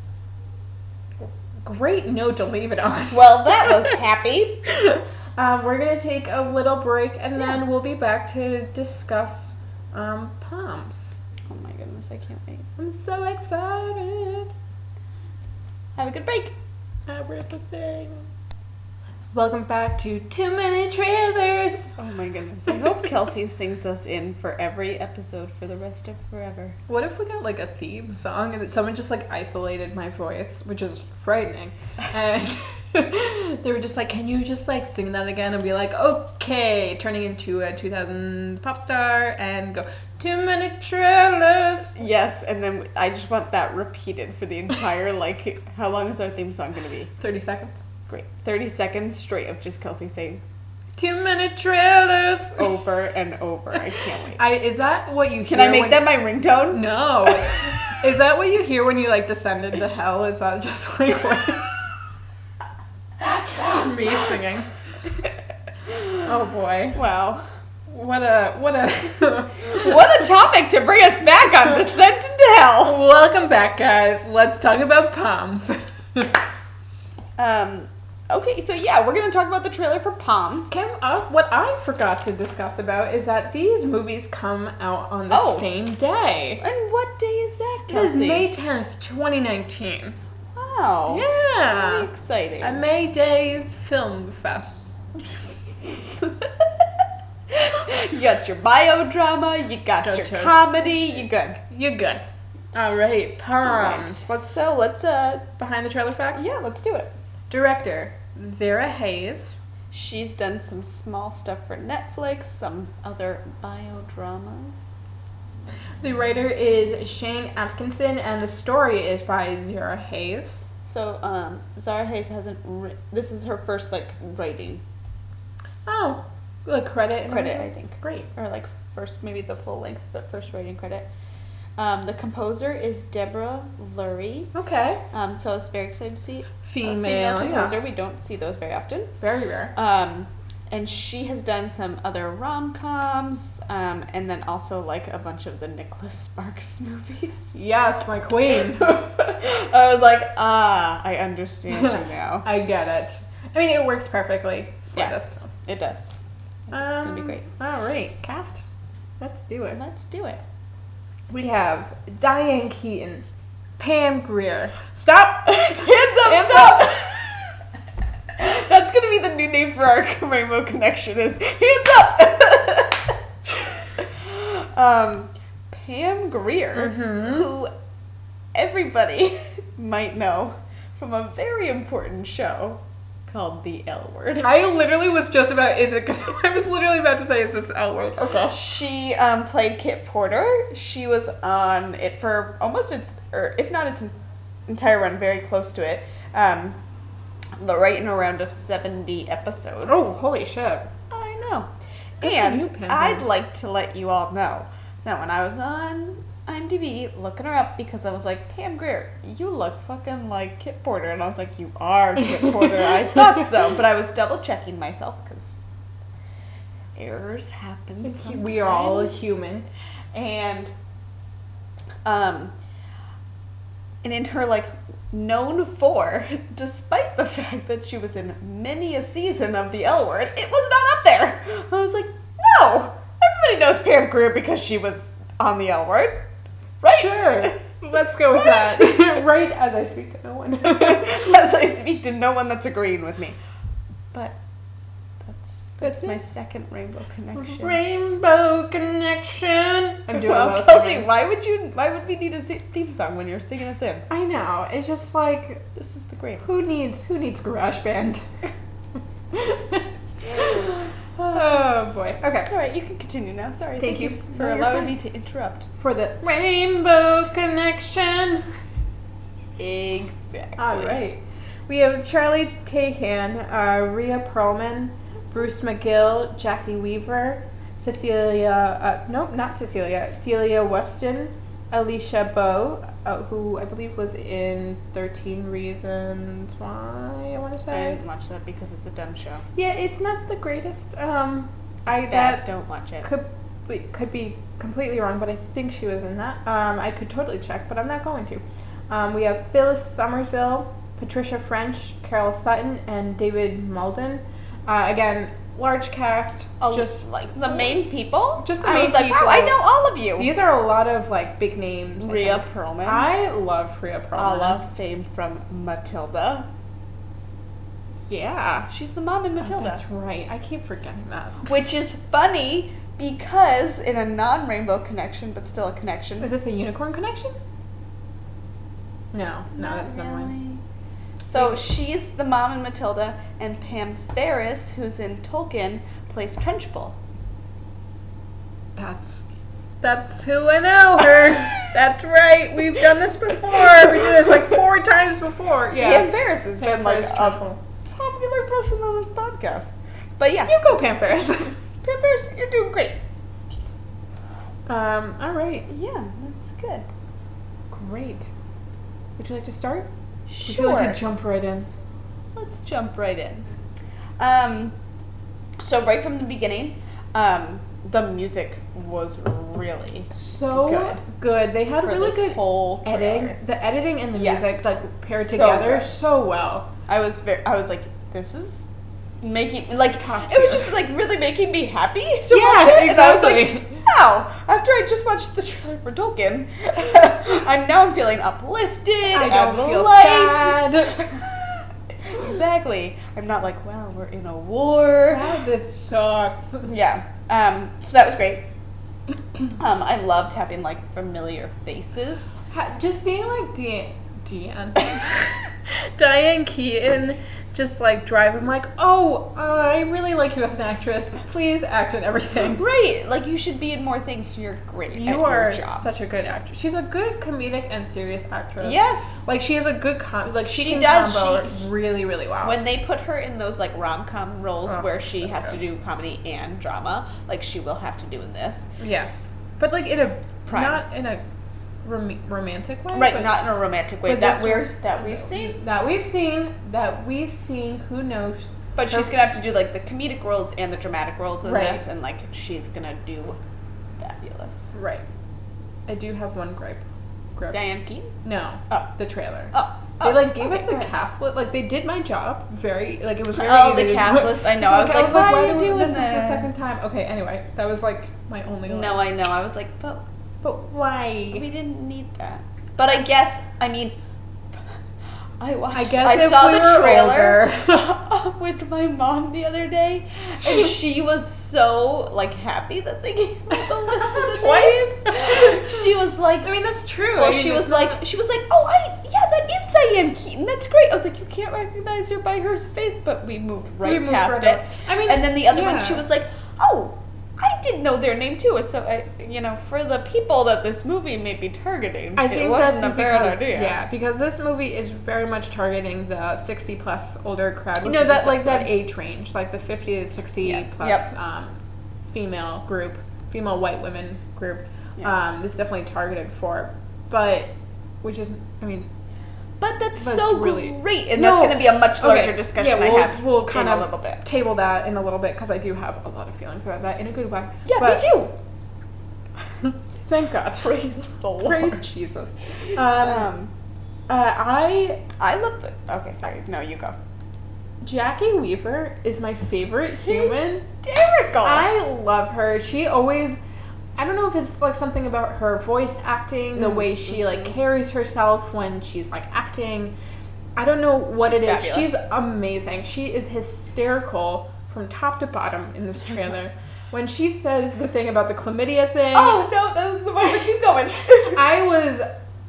Great note to leave it on. Well, that was happy. We're going to take a little break, and then we'll be back to discuss Palms. Oh my goodness, I can't wait. I'm so excited. Have a good break. Where's the thing? Welcome back to 2 Minute Trailers. Oh my goodness. I hope Kelsey sings us in for every episode for the rest of forever. What if we got like a theme song and that someone just like isolated my voice, which is frightening, and they were just like, can you just like sing that again? And be like, okay, turning into a 2000 pop star and go 2 Minute Trailers. Yes, and then I just want that repeated for the entire, like, how long is our theme song going to be? 30 seconds. Great. 30 seconds straight of just Kelsey saying 2 Minute Trailers over and over. I can't wait. Is that what you hear? Can I make that my ringtone? No. Is that what you hear when you like descended to hell? Is that just like what? Me singing. Oh boy. Wow. What a what a topic to bring us back on Descent into Hell. Welcome back, guys. Let's talk about Palms. Okay, so yeah, we're gonna talk about the trailer for Palms. What I forgot to discuss about is that these movies come out on the same day. And what day is that, It Kelsey? is May 10th, 2019. Wow. Yeah. Very exciting. A May Day Film Fest. You got your biodrama, you got your comedy, you're good. You're good. All right, Palms. Let's Behind the trailer facts? yeah, let's do it. Director, Zara Hayes. She's done some small stuff for Netflix, some other biodramas. The writer is Shane Atkinson, and the story is by Zara Hayes. So, Zara Hayes hasn't this is her first, like, writing. Oh, like credit, I think. Great. Or, like, first, maybe the full length, but first writing credit. The composer is Deborah Lurie. Okay. So I was very excited to see Female composer. yeah. We don't see those very often. Very rare. And she has done some other rom-coms, and then also like a bunch of the Nicholas Sparks movies. Yes, my queen. I was like, I understand you now. I get it. I mean, it works perfectly for this film. It does. It's gonna be great. All right, cast. Let's do it. Let's do it. We have Diane Keaton, Pam Grier. Stop! Hands up! Stop! That's gonna be the new name for our Rainbow Connection. Is hands up. Pam Grier, who everybody might know from a very important show called The L Word. I literally was just about, I was literally about to say, is this the L Word? Okay. She played Kit Porter. She was on it for almost if not its entire run, very close to it. Right in around of 70 episodes. Oh, holy shit. know. Good for And you, Pam I'd Grier. like to let you all know that when I was on IMDb looking her up, because I was like, Pam Grier, you look fucking like Kit Porter. And I was like, you are Kit Porter. I thought so. But I was double checking myself because errors happen. We are all sometimes. human. And in her like known for, despite the fact that she was in many a season of The L Word, it was not up there. I was like, no, everybody knows Pam Grier because she was on The L Word, right? Sure. Let's go with Right. that. Right as I speak to no one. As I speak to no one that's agreeing with me, but that's That's my it. second Rainbow Connection. Rainbow Connection. I'm doing Well, well, Kelsey, singing. why would we need a theme song when you're singing us in? I know. It's just like, This is the greatest. who needs GarageBand? Oh boy. Okay. All right, you can continue now. Sorry. Thank you. for No, you're allowing fine. me to interrupt. For the Rainbow Connection. Exactly. All right. We have Charlie Tahan, Rhea Perlman, Bruce McGill, Jackie Weaver, Celia Weston, Alicia Bowe, who I believe was in 13 Reasons Why, I want to I say. didn't watch that because it's a dumb show. Yeah, it's not the greatest. Bad. That Don't watch it. could be completely wrong, but I think she was in that. I could totally check, but I'm not going to. We have Phyllis Somersville, Patricia French, Carol Sutton, and David Malden. Again, large cast. Just like the main people. Just the I main was like, wow, I people. know all of you. These are a lot of like big names. I Rhea think. Perlman. I love Rhea Perlman. I love fame from Matilda. Yeah. She's the mom in Oh, Matilda. that's right. I keep forgetting that. Which is funny because in a non-rainbow connection, but still a connection. Is this a unicorn connection? No, that's never mind. So she's the mom in Matilda, and Pam Ferris, who's in Tolkien, plays Trunchbull. That's who I know her. That's right. We've done this before. We did this like 4 times before. Yeah. Pam Ferris has Pam been like Ferris, a Trunchbull. popular person on this podcast. But yeah, You go, Pam Ferris. Pam Ferris, you're doing great. All right. Yeah, that's good. Great. Would you like to start? Would Sure. you like to jump right in? Let's jump right in. So right from the beginning, the music was really So good. They had for really this good whole editing. trailer. The editing and the Yes. music like paired So together good. so well. I was like, this is making like Top it was tier. just like really making me happy to Yeah, watch it. And I was like, exactly. wow! After I just watched the trailer for Tolkien, I'm feeling uplifted. I don't and feel light. sad. Exactly. I'm not like, wow, we're in a war. Wow, this sucks. Yeah. So that was great. I loved having like familiar faces. Just seeing like Diane Keaton just like drive. I'm like, oh, I really like you as an actress. Please act in everything. Right. Like you should be in more things. You're great at You are your job. such a good actress. She's a good comedic and serious actress. Yes. Like she has a good she can does. combo it really, really well. When they put her in those like rom-com roles Oh, where she so has to good. do comedy and drama, like she will have to do in this. Yes, but like in a Prime. not in a romantic way. Right, but not in a romantic way but that this we've seen. Who knows? But she's gonna have to do like the comedic roles and the dramatic roles in Right. this, and like she's gonna do fabulous. Right. I do have one gripe. Diane Keaton? No. Oh. The trailer. Oh. They like gave okay, us the go ahead. cast list. Like they did my job very. Like it was really Oh, easy the to cast do. list, I know. I was like, why are you doing this? This is the that? second time. Okay. Anyway, that was like my only. No, I know. I was like, but why? we didn't need that. But I guess, I mean, I guess if saw we the were trailer with my mom the other day, and she was so like happy that they gave me the list of the Twice? names. She was like, I mean, that's true. well, I mean, she it's was like, oh, yeah, that is Diane Keaton. That's great. I was like, you can't recognize her by her face, but we moved right We moved past right it. up. I mean, and then the other one, yeah. she was like, oh, I I didn't know their name too. So for the people that this movie may be targeting, I think it wasn't that's a bad because, idea. yeah, because this movie is very much targeting the 60 plus older crowd. You Listen know, to that this like that episode. age range, like the 50 to 60 Yep. plus Yep. female group, female white women group. Yeah. This is definitely targeted for, but which is, I mean, But that's But so it's really- great, and No. that's going to be a much larger Okay, discussion yeah, I have we'll kind in of a little bit. table that in a little bit because I do have a lot of feelings about that in a good way. Yeah, But me too. Thank God. Praise the Lord. Praise Jesus. Um, I I love the. Okay, sorry. No, you go. Jackie Weaver is my favorite human. Hysterical. I love her. She always, I don't know if it's like something about her voice acting, the way she like carries herself when she's like acting. I don't know what She's it is. fabulous. She's amazing. She is hysterical from top to bottom in this trailer. When she says the thing about the chlamydia thing, Oh no, that was the moment. Keep going. I was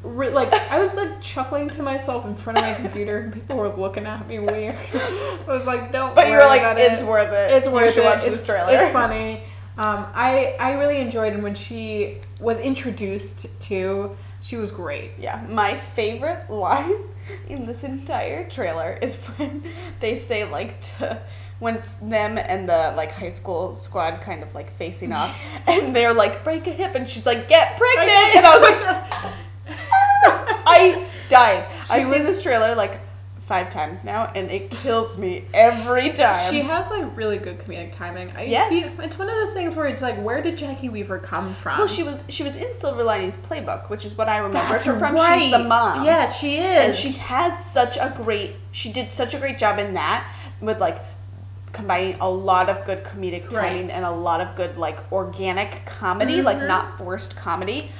like chuckling to myself in front of my computer, and people were looking at me weird. I was like, "Don't." But you worry were like, about it's it. worth it. It's You worth should it. watch this trailer. It's funny. I really enjoyed it when she was introduced to. She was great. Yeah, my favorite line in this entire trailer is when they say when it's them and the like high school squad kind of like facing off, and they're like break a hip, and she's like get pregnant, and I was like, I died. I've seen this trailer like 5 times now, and it kills me every time. She has like really good comedic timing. Yes. It's one of those things where it's like, where did Jackie Weaver come from? Well, she was in Silver Linings Playbook, which is what I remember That's her from. right. She's the mom. Yeah, she is. And she did such a great job in that with like combining a lot of good comedic timing Right. and a lot of good like organic comedy, like not forced comedy,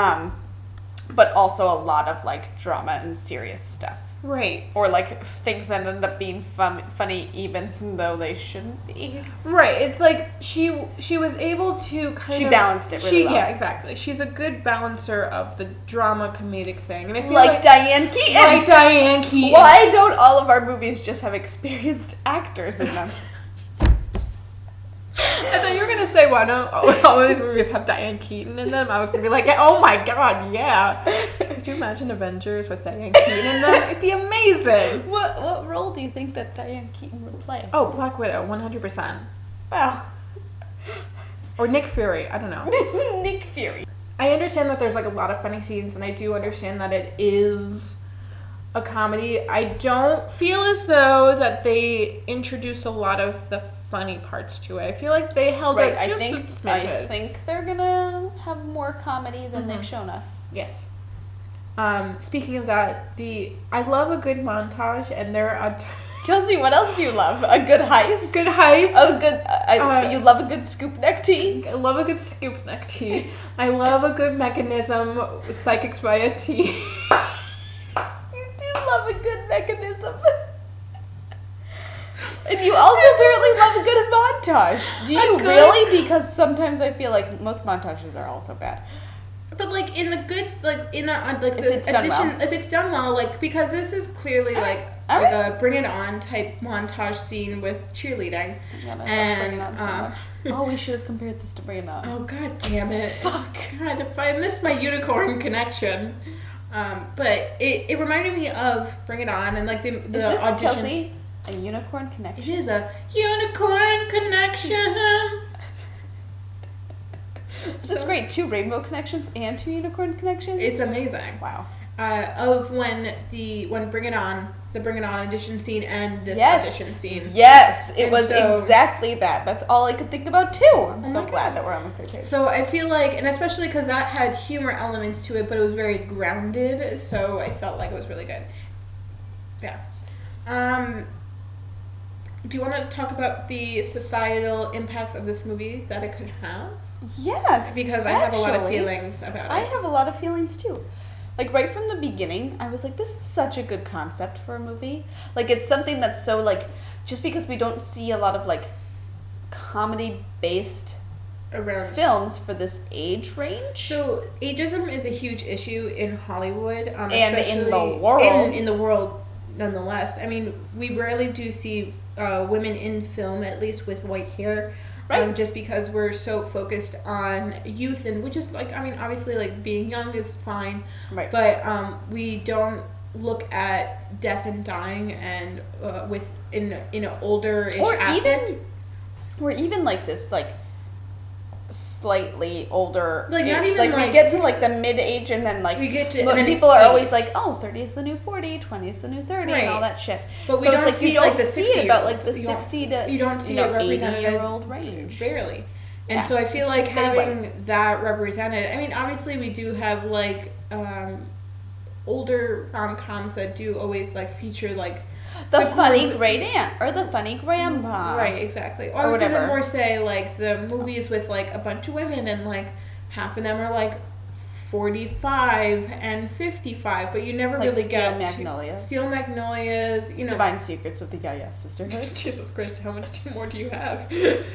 but also a lot of like drama and serious stuff. Right. Or like things that end up being funny even though they shouldn't be. Right. It's like she was able to kind She of balanced it really well. Yeah, exactly. She's a good balancer of the drama comedic thing. And I feel Like Diane Keaton. Like Diane Keaton. Why don't all of our movies just have experienced actors in them? I thought you were gonna say why don't all of these movies have Diane Keaton in them? I was gonna be like, oh my god, yeah. Could you imagine Avengers with Diane Keaton in them? It'd be amazing. What role do you think that Diane Keaton would play? Oh, Black Widow, 100%. Wow. Or Nick Fury, I don't know. Nick Fury. I understand that there's like a lot of funny scenes, and I do understand that it is a comedy. I don't feel as though that they introduced a lot of the funny parts to it. I feel like they held Right, it I just think a smidgen. they're gonna have more comedy than they've shown us. Yes. Speaking of that, I love a good montage, and there are Kelsey, what else do you love? A good heist? good heights. A good. You love a good scoop neck tea. I love a good scoop neck tea. I love a good mechanism with psychics by a tea. You do love a good mechanism. And you also apparently love a good montage. Do you good- really? Because sometimes I feel like most montages are also bad. But like in the good, like in a like If the it's done addition, well. if it's done well, like because this is clearly like a Bring It On type montage scene with cheerleading. Yeah, that's And, not Bring It On so much. Oh, we should have compared this to Bring It On. Oh god damn it! Fuck. God, if I missed my unicorn connection. But it reminded me of Bring It On and like the Is this, audition. Kelsey, a unicorn connection? It is a unicorn connection. This is great. 2 rainbow connections and 2 unicorn connections? It's amazing. Wow. Of when Bring It On, the Bring It On audition scene and this Yes. audition scene. Yes, it And was so- exactly that. That's all I could think about too. I'm Oh so my glad God. that we're on the same page. So I feel like, and especially because that had humor elements to it, but it was very grounded, so I felt like it was really good. Yeah. Do you want to talk about the societal impacts of this movie that it could have? Yes. Because I have a lot of actually, feelings about I it. have a lot of feelings too. Like right from the beginning, I was like, this is such a good concept for a movie. Like it's something that's so like, just because we don't see a lot of like comedy based Around. films for this age range. So ageism is a huge issue in Hollywood, And in especially the world. In the world, nonetheless. I mean, we rarely do see women in film, at least with white hair. Right. Just because we're so focused on youth, and which is like, I mean, obviously, like being young is fine, Right. but we don't look at death and dying and with in an older-ish Or aspect. even like this like slightly older Like, not age. even, we like- get to like the mid age, and then like We get to- but and then people are always 80s. like, oh, 30 is the new 40, 20 is the new 30, and all Right. that shit. But we So don't it's like see you don't like the see 60 it about like the you don't- 60 to you don't see it represented 80-year-old range. Barely. And Yeah, so I feel it's like just Beyblade. having that represented, I mean, obviously we do have like older rom-coms that do always like feature like The the funny group- great aunt or the funny grandpa. right, exactly. Or or I was whatever. thinking more say like the movies with like a bunch of women and like half of them are like 45 and 55, but you never Like really Steel get Magnolias. to Steel Magnolias, you know. Divine Secrets of the Yaya Sisterhood. Jesus Christ, how much more do you have?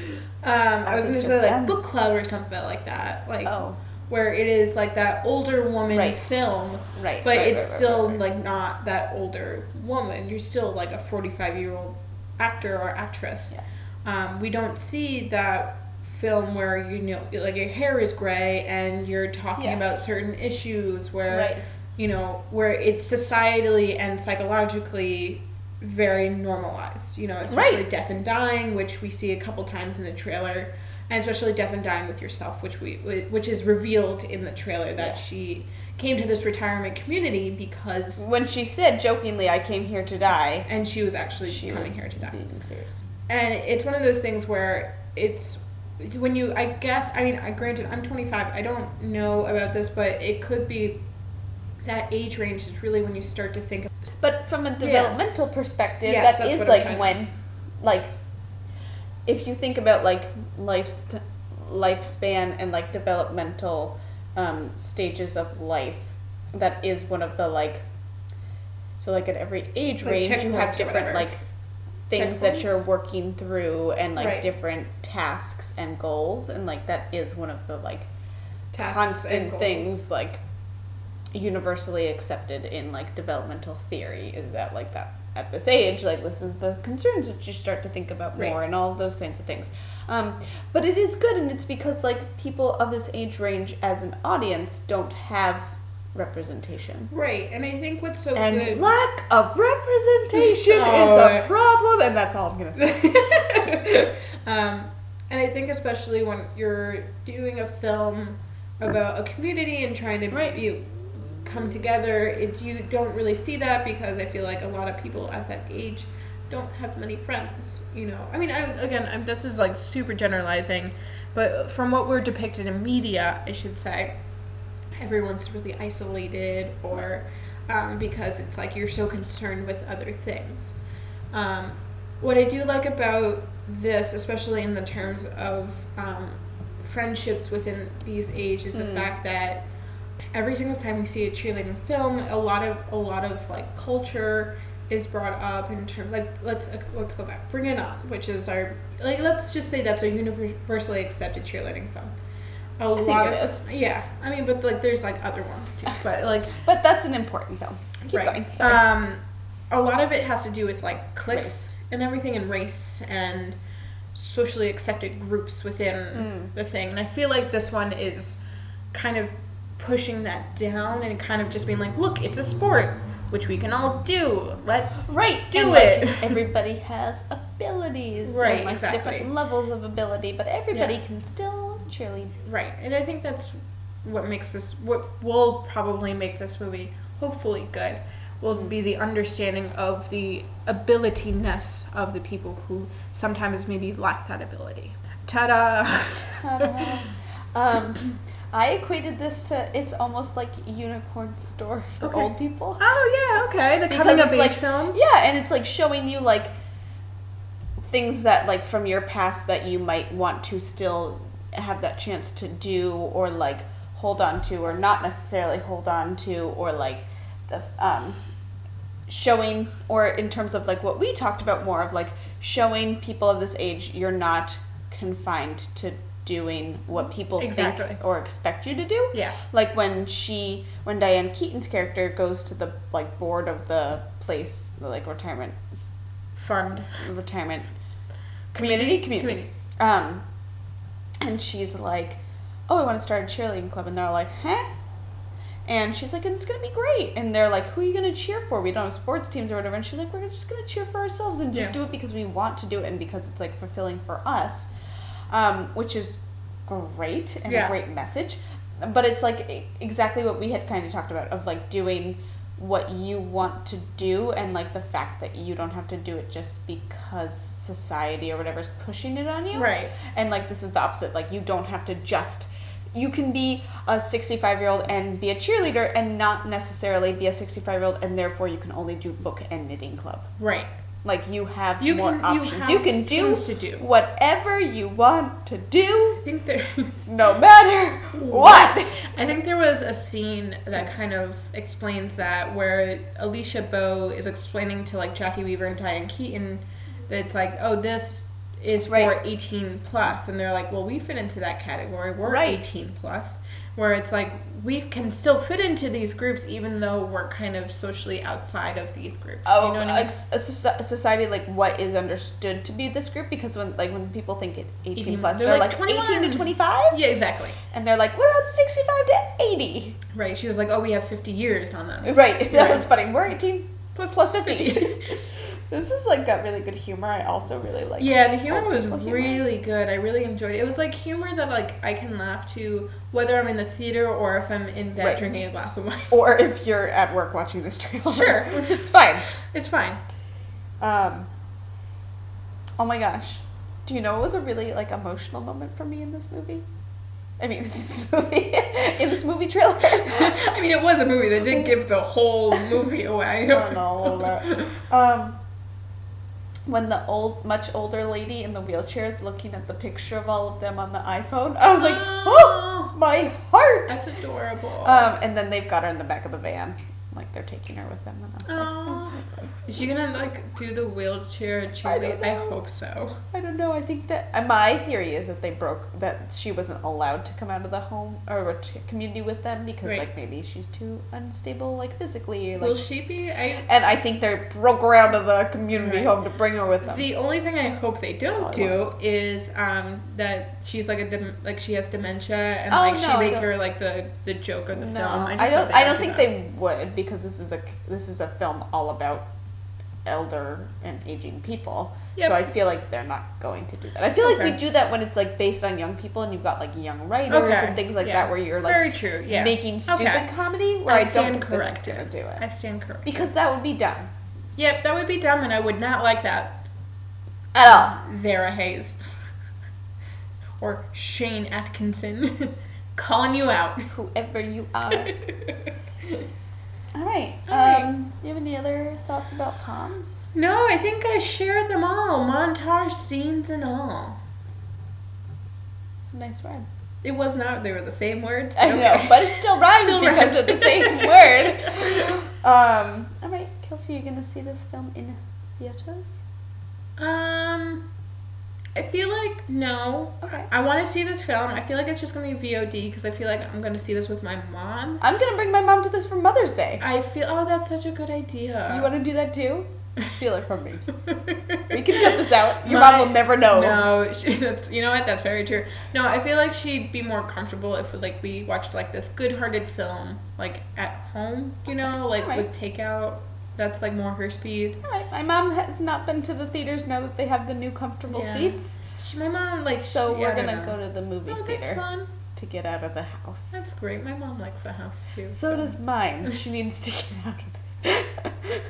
I was think gonna say just like them. book club or something like that, like Oh, where it is like that older woman Right. film, right. but right, it's right, right, still right. like not that older woman. You're still like a 45-year-old actor or actress. Yeah. We don't see that film where you know like your hair is gray and you're talking Yes. about certain issues where Right. you know, where it's societally and psychologically very normalized. You know, especially Right. death and dying, which we see a couple times in the trailer, and especially death and dying with yourself, which is revealed in the trailer that Yes. she came to this retirement community because, When she said jokingly, "I came here to die," and she was actually she coming was here to die. being serious. And it's one of those things where it's when you, I guess, I mean, granted, I'm 25. I don't know about this, but it could be that age range is really when you start to think of, But from a developmental perspective, Yes, that that's is what I'm like trying- when, like, if you think about like lifespan and like developmental stages of life, that is one of the like. So like at every age Like range, you checkpoints have or different whatever. like things that you're Checkpoints? working through, and like Right. different tasks and goals, and like that is one of the like tasks and constant goals. things like universally accepted in like developmental theory, is that like that at this age, like this is the concerns that you start to think about more, Right. and all of those kinds of things. But it is good, and it's because like people of this age range as an audience don't have representation. Right, and I think what's so And good. lack of representation is Oh. a problem, and that's all I'm gonna say. And I think especially when you're doing a film about a community and trying to Right. you come together, it's you don't really see that because I feel like a lot of people at that age don't have many friends. You know, I mean, I'm this is like super generalizing, but from what we're depicted in media, I should say, everyone's really isolated, or because it's like you're so concerned with other things. What I do like about this, especially in the terms of friendships within these ages, is the fact that every single time we see a cheerleading film, a lot of like culture is brought up in terms like let's go back, Bring It On, which is our like let's just say that's a universally accepted cheerleading film. A lot it of is. yeah, I mean, but like there's like other ones too, but like But that's an important film. Keep right. going. Sorry. A lot of it has to do with like cliques and everything, and race and socially accepted groups within the thing. And I feel like this one is kind of pushing that down and kind of just being like, look, it's a sport, which we can all do. Let's do and, it. Like, everybody has abilities, Right, and, like, exactly. different levels of ability, but everybody Yeah. can still cheerlead. Right, and I think that's what makes this, what will probably make this movie hopefully good, will be the understanding of the ability-ness of the people who sometimes maybe lack that ability. Ta-da! I equated this to, it's almost like a unicorn store for Okay. old people. Oh yeah, okay, the Because coming of it's age like- film. Yeah, and it's like showing you like things that like from your past that you might want to still have that chance to do, or like hold on to, or not necessarily hold on to, or like the showing, or in terms of like what we talked about more of like showing people of this age you're not confined to doing what people Exactly. think or expect you to do. Yeah. Like when Diane Keaton's character goes to the like board of the place, the like retirement Fund. community. Community. And she's like, oh, I want to start a cheerleading club. And they're like, huh? And she's like, and it's going to be great. And they're like, who are you going to cheer for? We don't have sports teams or whatever. And she's like, we're just going to cheer for ourselves and just do it because we want to do it and because it's, like, fulfilling for us, which is great and a great message. But it's, like, exactly what we had kind of talked about of, like, doing what you want to do and, like, the fact that you don't have to do it just because society or whatever is pushing it on you. Right. And, like, this is the opposite. Like, you don't have to just... You can be a 65-year-old and be a cheerleader and not necessarily be a 65-year-old and therefore you can only do book and knitting club. Right. Like, you have more options. You can do whatever you want to do. I think there... no matter what. I think there was a scene that kind of explains that where Alicia Bowe is explaining to, like, Jackie Weaver and Diane Keaton that it's like, oh, this is for 18 plus, and they're like, well, we fit into that category. We're 18 plus, where it's like we can still fit into these groups even though we're kind of socially outside of these groups. Oh, you know what I mean? A society, like, what is understood to be this group, because when people think it's 18 plus, they're like 18 to 25. Yeah, exactly. And they're like, what about 65 to 80? Right. She was like, oh, we have 50 years on them. Right. That was funny. We're 18 plus 50. This is, like, got really good humor. I also really like. Yeah, the humor was really good. I really enjoyed it. It was, like, humor that, like, I can laugh to whether I'm in the theater or if I'm in bed drinking a glass of wine. Or if you're at work watching this trailer. Sure. It's fine. It's fine. Oh my gosh. Do you know what was a really, like, emotional moment for me in this movie? I mean, in this movie trailer. I mean, it was a movie that didn't give the whole movie away. I don't know. When the much older lady in the wheelchair is looking at the picture of all of them on the iPhone, I was like, oh, my heart. That's adorable. And then they've got her in the back of the van. Like, they're taking her with them. And I was like, is she gonna, like, do the wheelchair cheerlead? I hope so. I don't know. I think that my theory is that that she wasn't allowed to come out of the home or community with them because like maybe she's too unstable, like, physically. Like, will she be? And I think they broke her out of the community home to bring her with them. The only thing I hope they don't do is that she's like she has dementia and she make her like the joke of the film. I don't think they would, because this is a film all about elder and aging people. Yep. So I feel like they're not going to do that. I feel like we do that when it's, like, based on young people and you've got, like, young writers and things like that where you're, like, very true. Yeah. making stupid comedy, where I don't think this is going to do it. I stand corrected. Because that would be dumb. Yep, that would be dumb, and I would not like that. At all. Zara Hayes. Or Shane Atkinson. Calling you out. Whoever you are. All right. Do you have any other thoughts about Palms? No, I think I shared them all. Montage scenes and all. It's a nice rhyme. It was not. They were the same words. I know, but it still rhymes because of the same word. All right, Kelsey, you're gonna see this film in theaters? I feel like no. Okay. I want to see this film. I feel like it's just going to be VOD because I feel like I'm going to see this with my mom. I'm going to bring my mom to this for Mother's Day. I feel, that's such a good idea. You want to do that too? Steal it from me. We can cut this out. Your mom will never know. No, you know what? That's very true. No, I feel like she'd be more comfortable if, like, we watched, like, this good-hearted film, like, at home, you know, like, with takeout. That's, like, more her speed. All right. My mom has not been to the theaters now that they have the new comfortable seats. My mom, like... So we're going to go to the movie theater. That's fun. To get out of the house. That's great. My mom likes the house, too. So does mine. She needs to get out of it.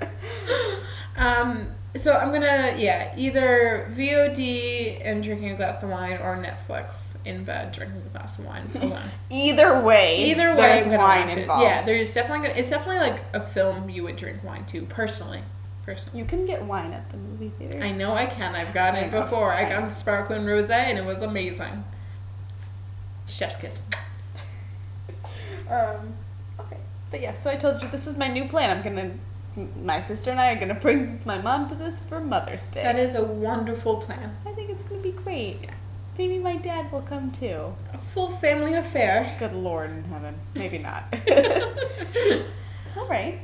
So I'm going to, either VOD and drinking a glass of wine or Netflix in bed drinking a glass of wine alone. Either way, there's wine involved. Yeah, it's definitely like a film you would drink wine to, personally. You can get wine at the movie theater. I know I can. I've gotten it before. I got sparkling rosé and it was amazing. Chef's kiss. Okay. But yeah, so I told you this is my new plan. My sister and I are going to bring my mom to this for Mother's Day. That is a wonderful plan. I think it's going to be great. Yeah. Maybe my dad will come too. A full family affair. Good Lord in heaven. Maybe not. All right.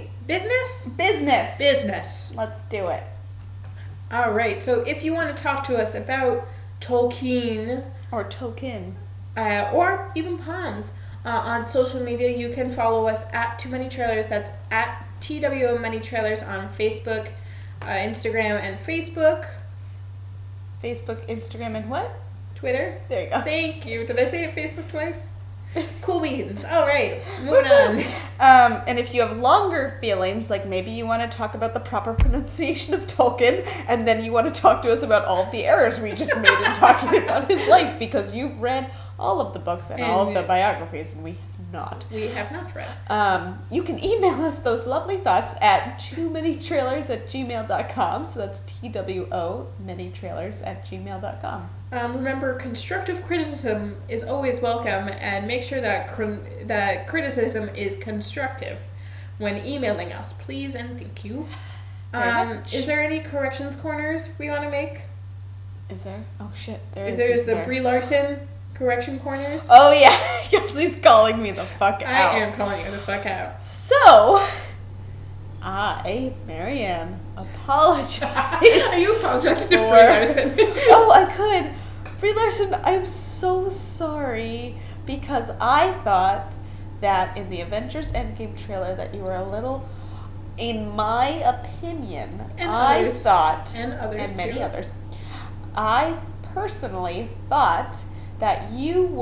Business. Let's do it. All right. So if you want to talk to us about Tolkien Or Token. Or even Palms. On social media, you can follow us at Too Many Trailers. That's at TWO Many Trailers on Facebook, Instagram, and Facebook. Facebook, Instagram, and what? Twitter. There you go. Thank you. Did I say it Facebook twice? Cool beans. All right, moving on. And if you have longer feelings, like maybe you want to talk about the proper pronunciation of Tolkien, and then you want to talk to us about all of the errors we just made in talking about his life, because you've read all of the books and all of the biographies, and we have not. We have not read. You can email us those lovely thoughts at toomanytrailers@gmail.com. So that's TWO manytrailers@gmail.com. Remember, constructive criticism is always welcome, and make sure that that criticism is constructive when emailing us, please and thank you. Is there any corrections corners we want to make? Is there? Oh shit, There's the Brie Larson correction corners. Oh yeah, Kelsey's calling me the fuck out. I am calling you the fuck out. So, I, Marianne, apologize. Are you apologizing to Brie Larson? Oh, I could. Brie Larson, I'm so sorry, because I thought that in the Avengers Endgame trailer that you were a little, in my opinion, and I others. thought, and others and many too. others, I personally thought that you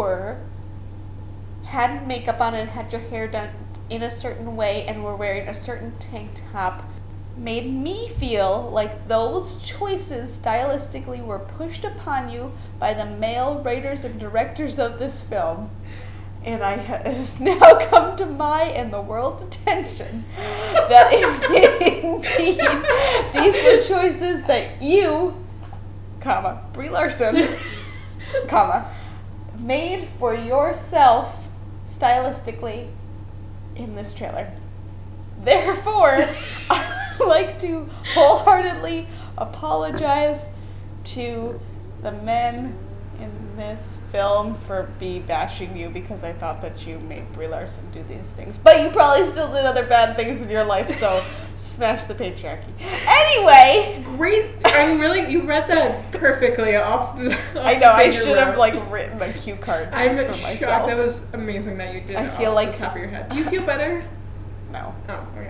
had makeup on and had your hair done in a certain way and were wearing a certain tank top, made me feel like those choices stylistically were pushed upon you by the male writers and directors of this film. And it has now come to my and the world's attention that indeed these were choices that you, Brie Larson, made for yourself stylistically in this trailer. Therefore, I would like to wholeheartedly apologize to the men in this film for bashing you, because I thought that you made Brie Larson do these things. But you probably still did other bad things in your life, so smash the patriarchy. Anyway! Great. You read that perfectly off the I know, I should have written a cue card I'm for shocked. myself. That was amazing that you did I it feel off like the top of your head. Do you feel better? No. Oh, okay.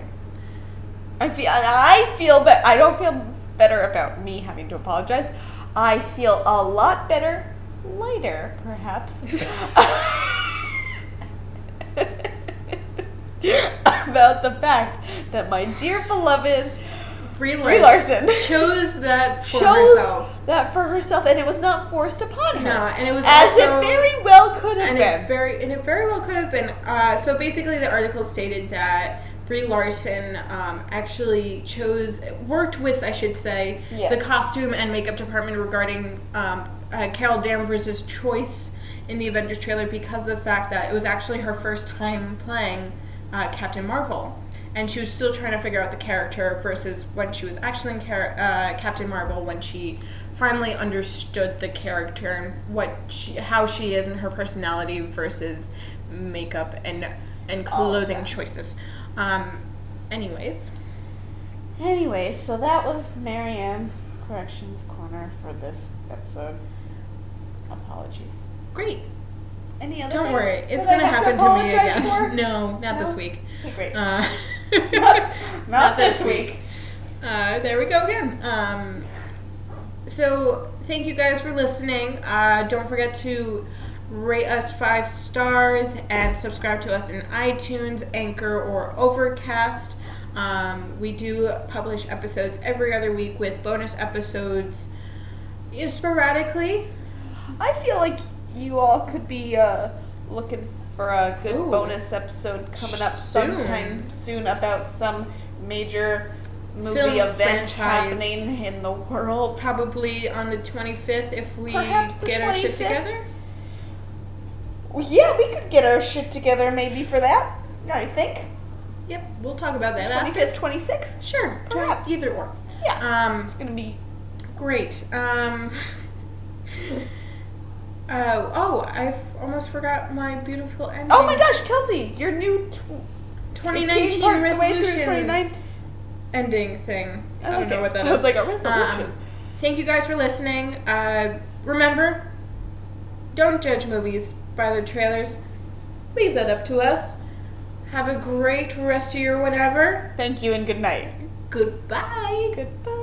I don't feel better about me having to apologize. I feel a lot better later, perhaps. About the fact that my dear beloved Brie Larson chose that for herself. And it was not forced upon her. No, and it was as also, it very well could have and been. It very well could have been. So basically, the article stated that Brie Larson actually worked with, I should say, yes, the costume and makeup department regarding Carol Danvers' choice in the Avengers trailer, because of the fact that it was actually her first time playing Captain Marvel. And she was still trying to figure out the character versus when she was actually in Captain Marvel, when she finally understood the character and how she is and her personality versus makeup and clothing choices. Anyways, so that was Marianne's Corrections Corner for this episode. Apologies. Great. Any other Don't things worry, it's that I gonna have happen to me apologize again. for? No, not this week. Okay, great. Not this week. There we go again. So thank you guys for listening. Don't forget to rate us 5 stars and subscribe to us in iTunes, Anchor, or Overcast. We do publish episodes every other week with bonus episodes sporadically. I feel like you all could be looking for a good bonus episode coming up sometime soon about some major movie Film event franchise happening in the world. Probably on the 25th if we Perhaps the get our shit 25th? together. Well, yeah, we could get our shit together maybe for that, I think. Yep, we'll talk about that 25th, 26th? Sure, Perhaps. either or. Yeah, it's going to be great. I almost forgot my beautiful ending. Oh my gosh, Kelsey, your new 2019 resolution ending thing. I don't know what that is. It was like a resolution. Thank you guys for listening. Remember, don't judge movies by their trailers. Leave that up to us. Have a great rest of your whenever. Thank you and good night. Goodbye. Goodbye.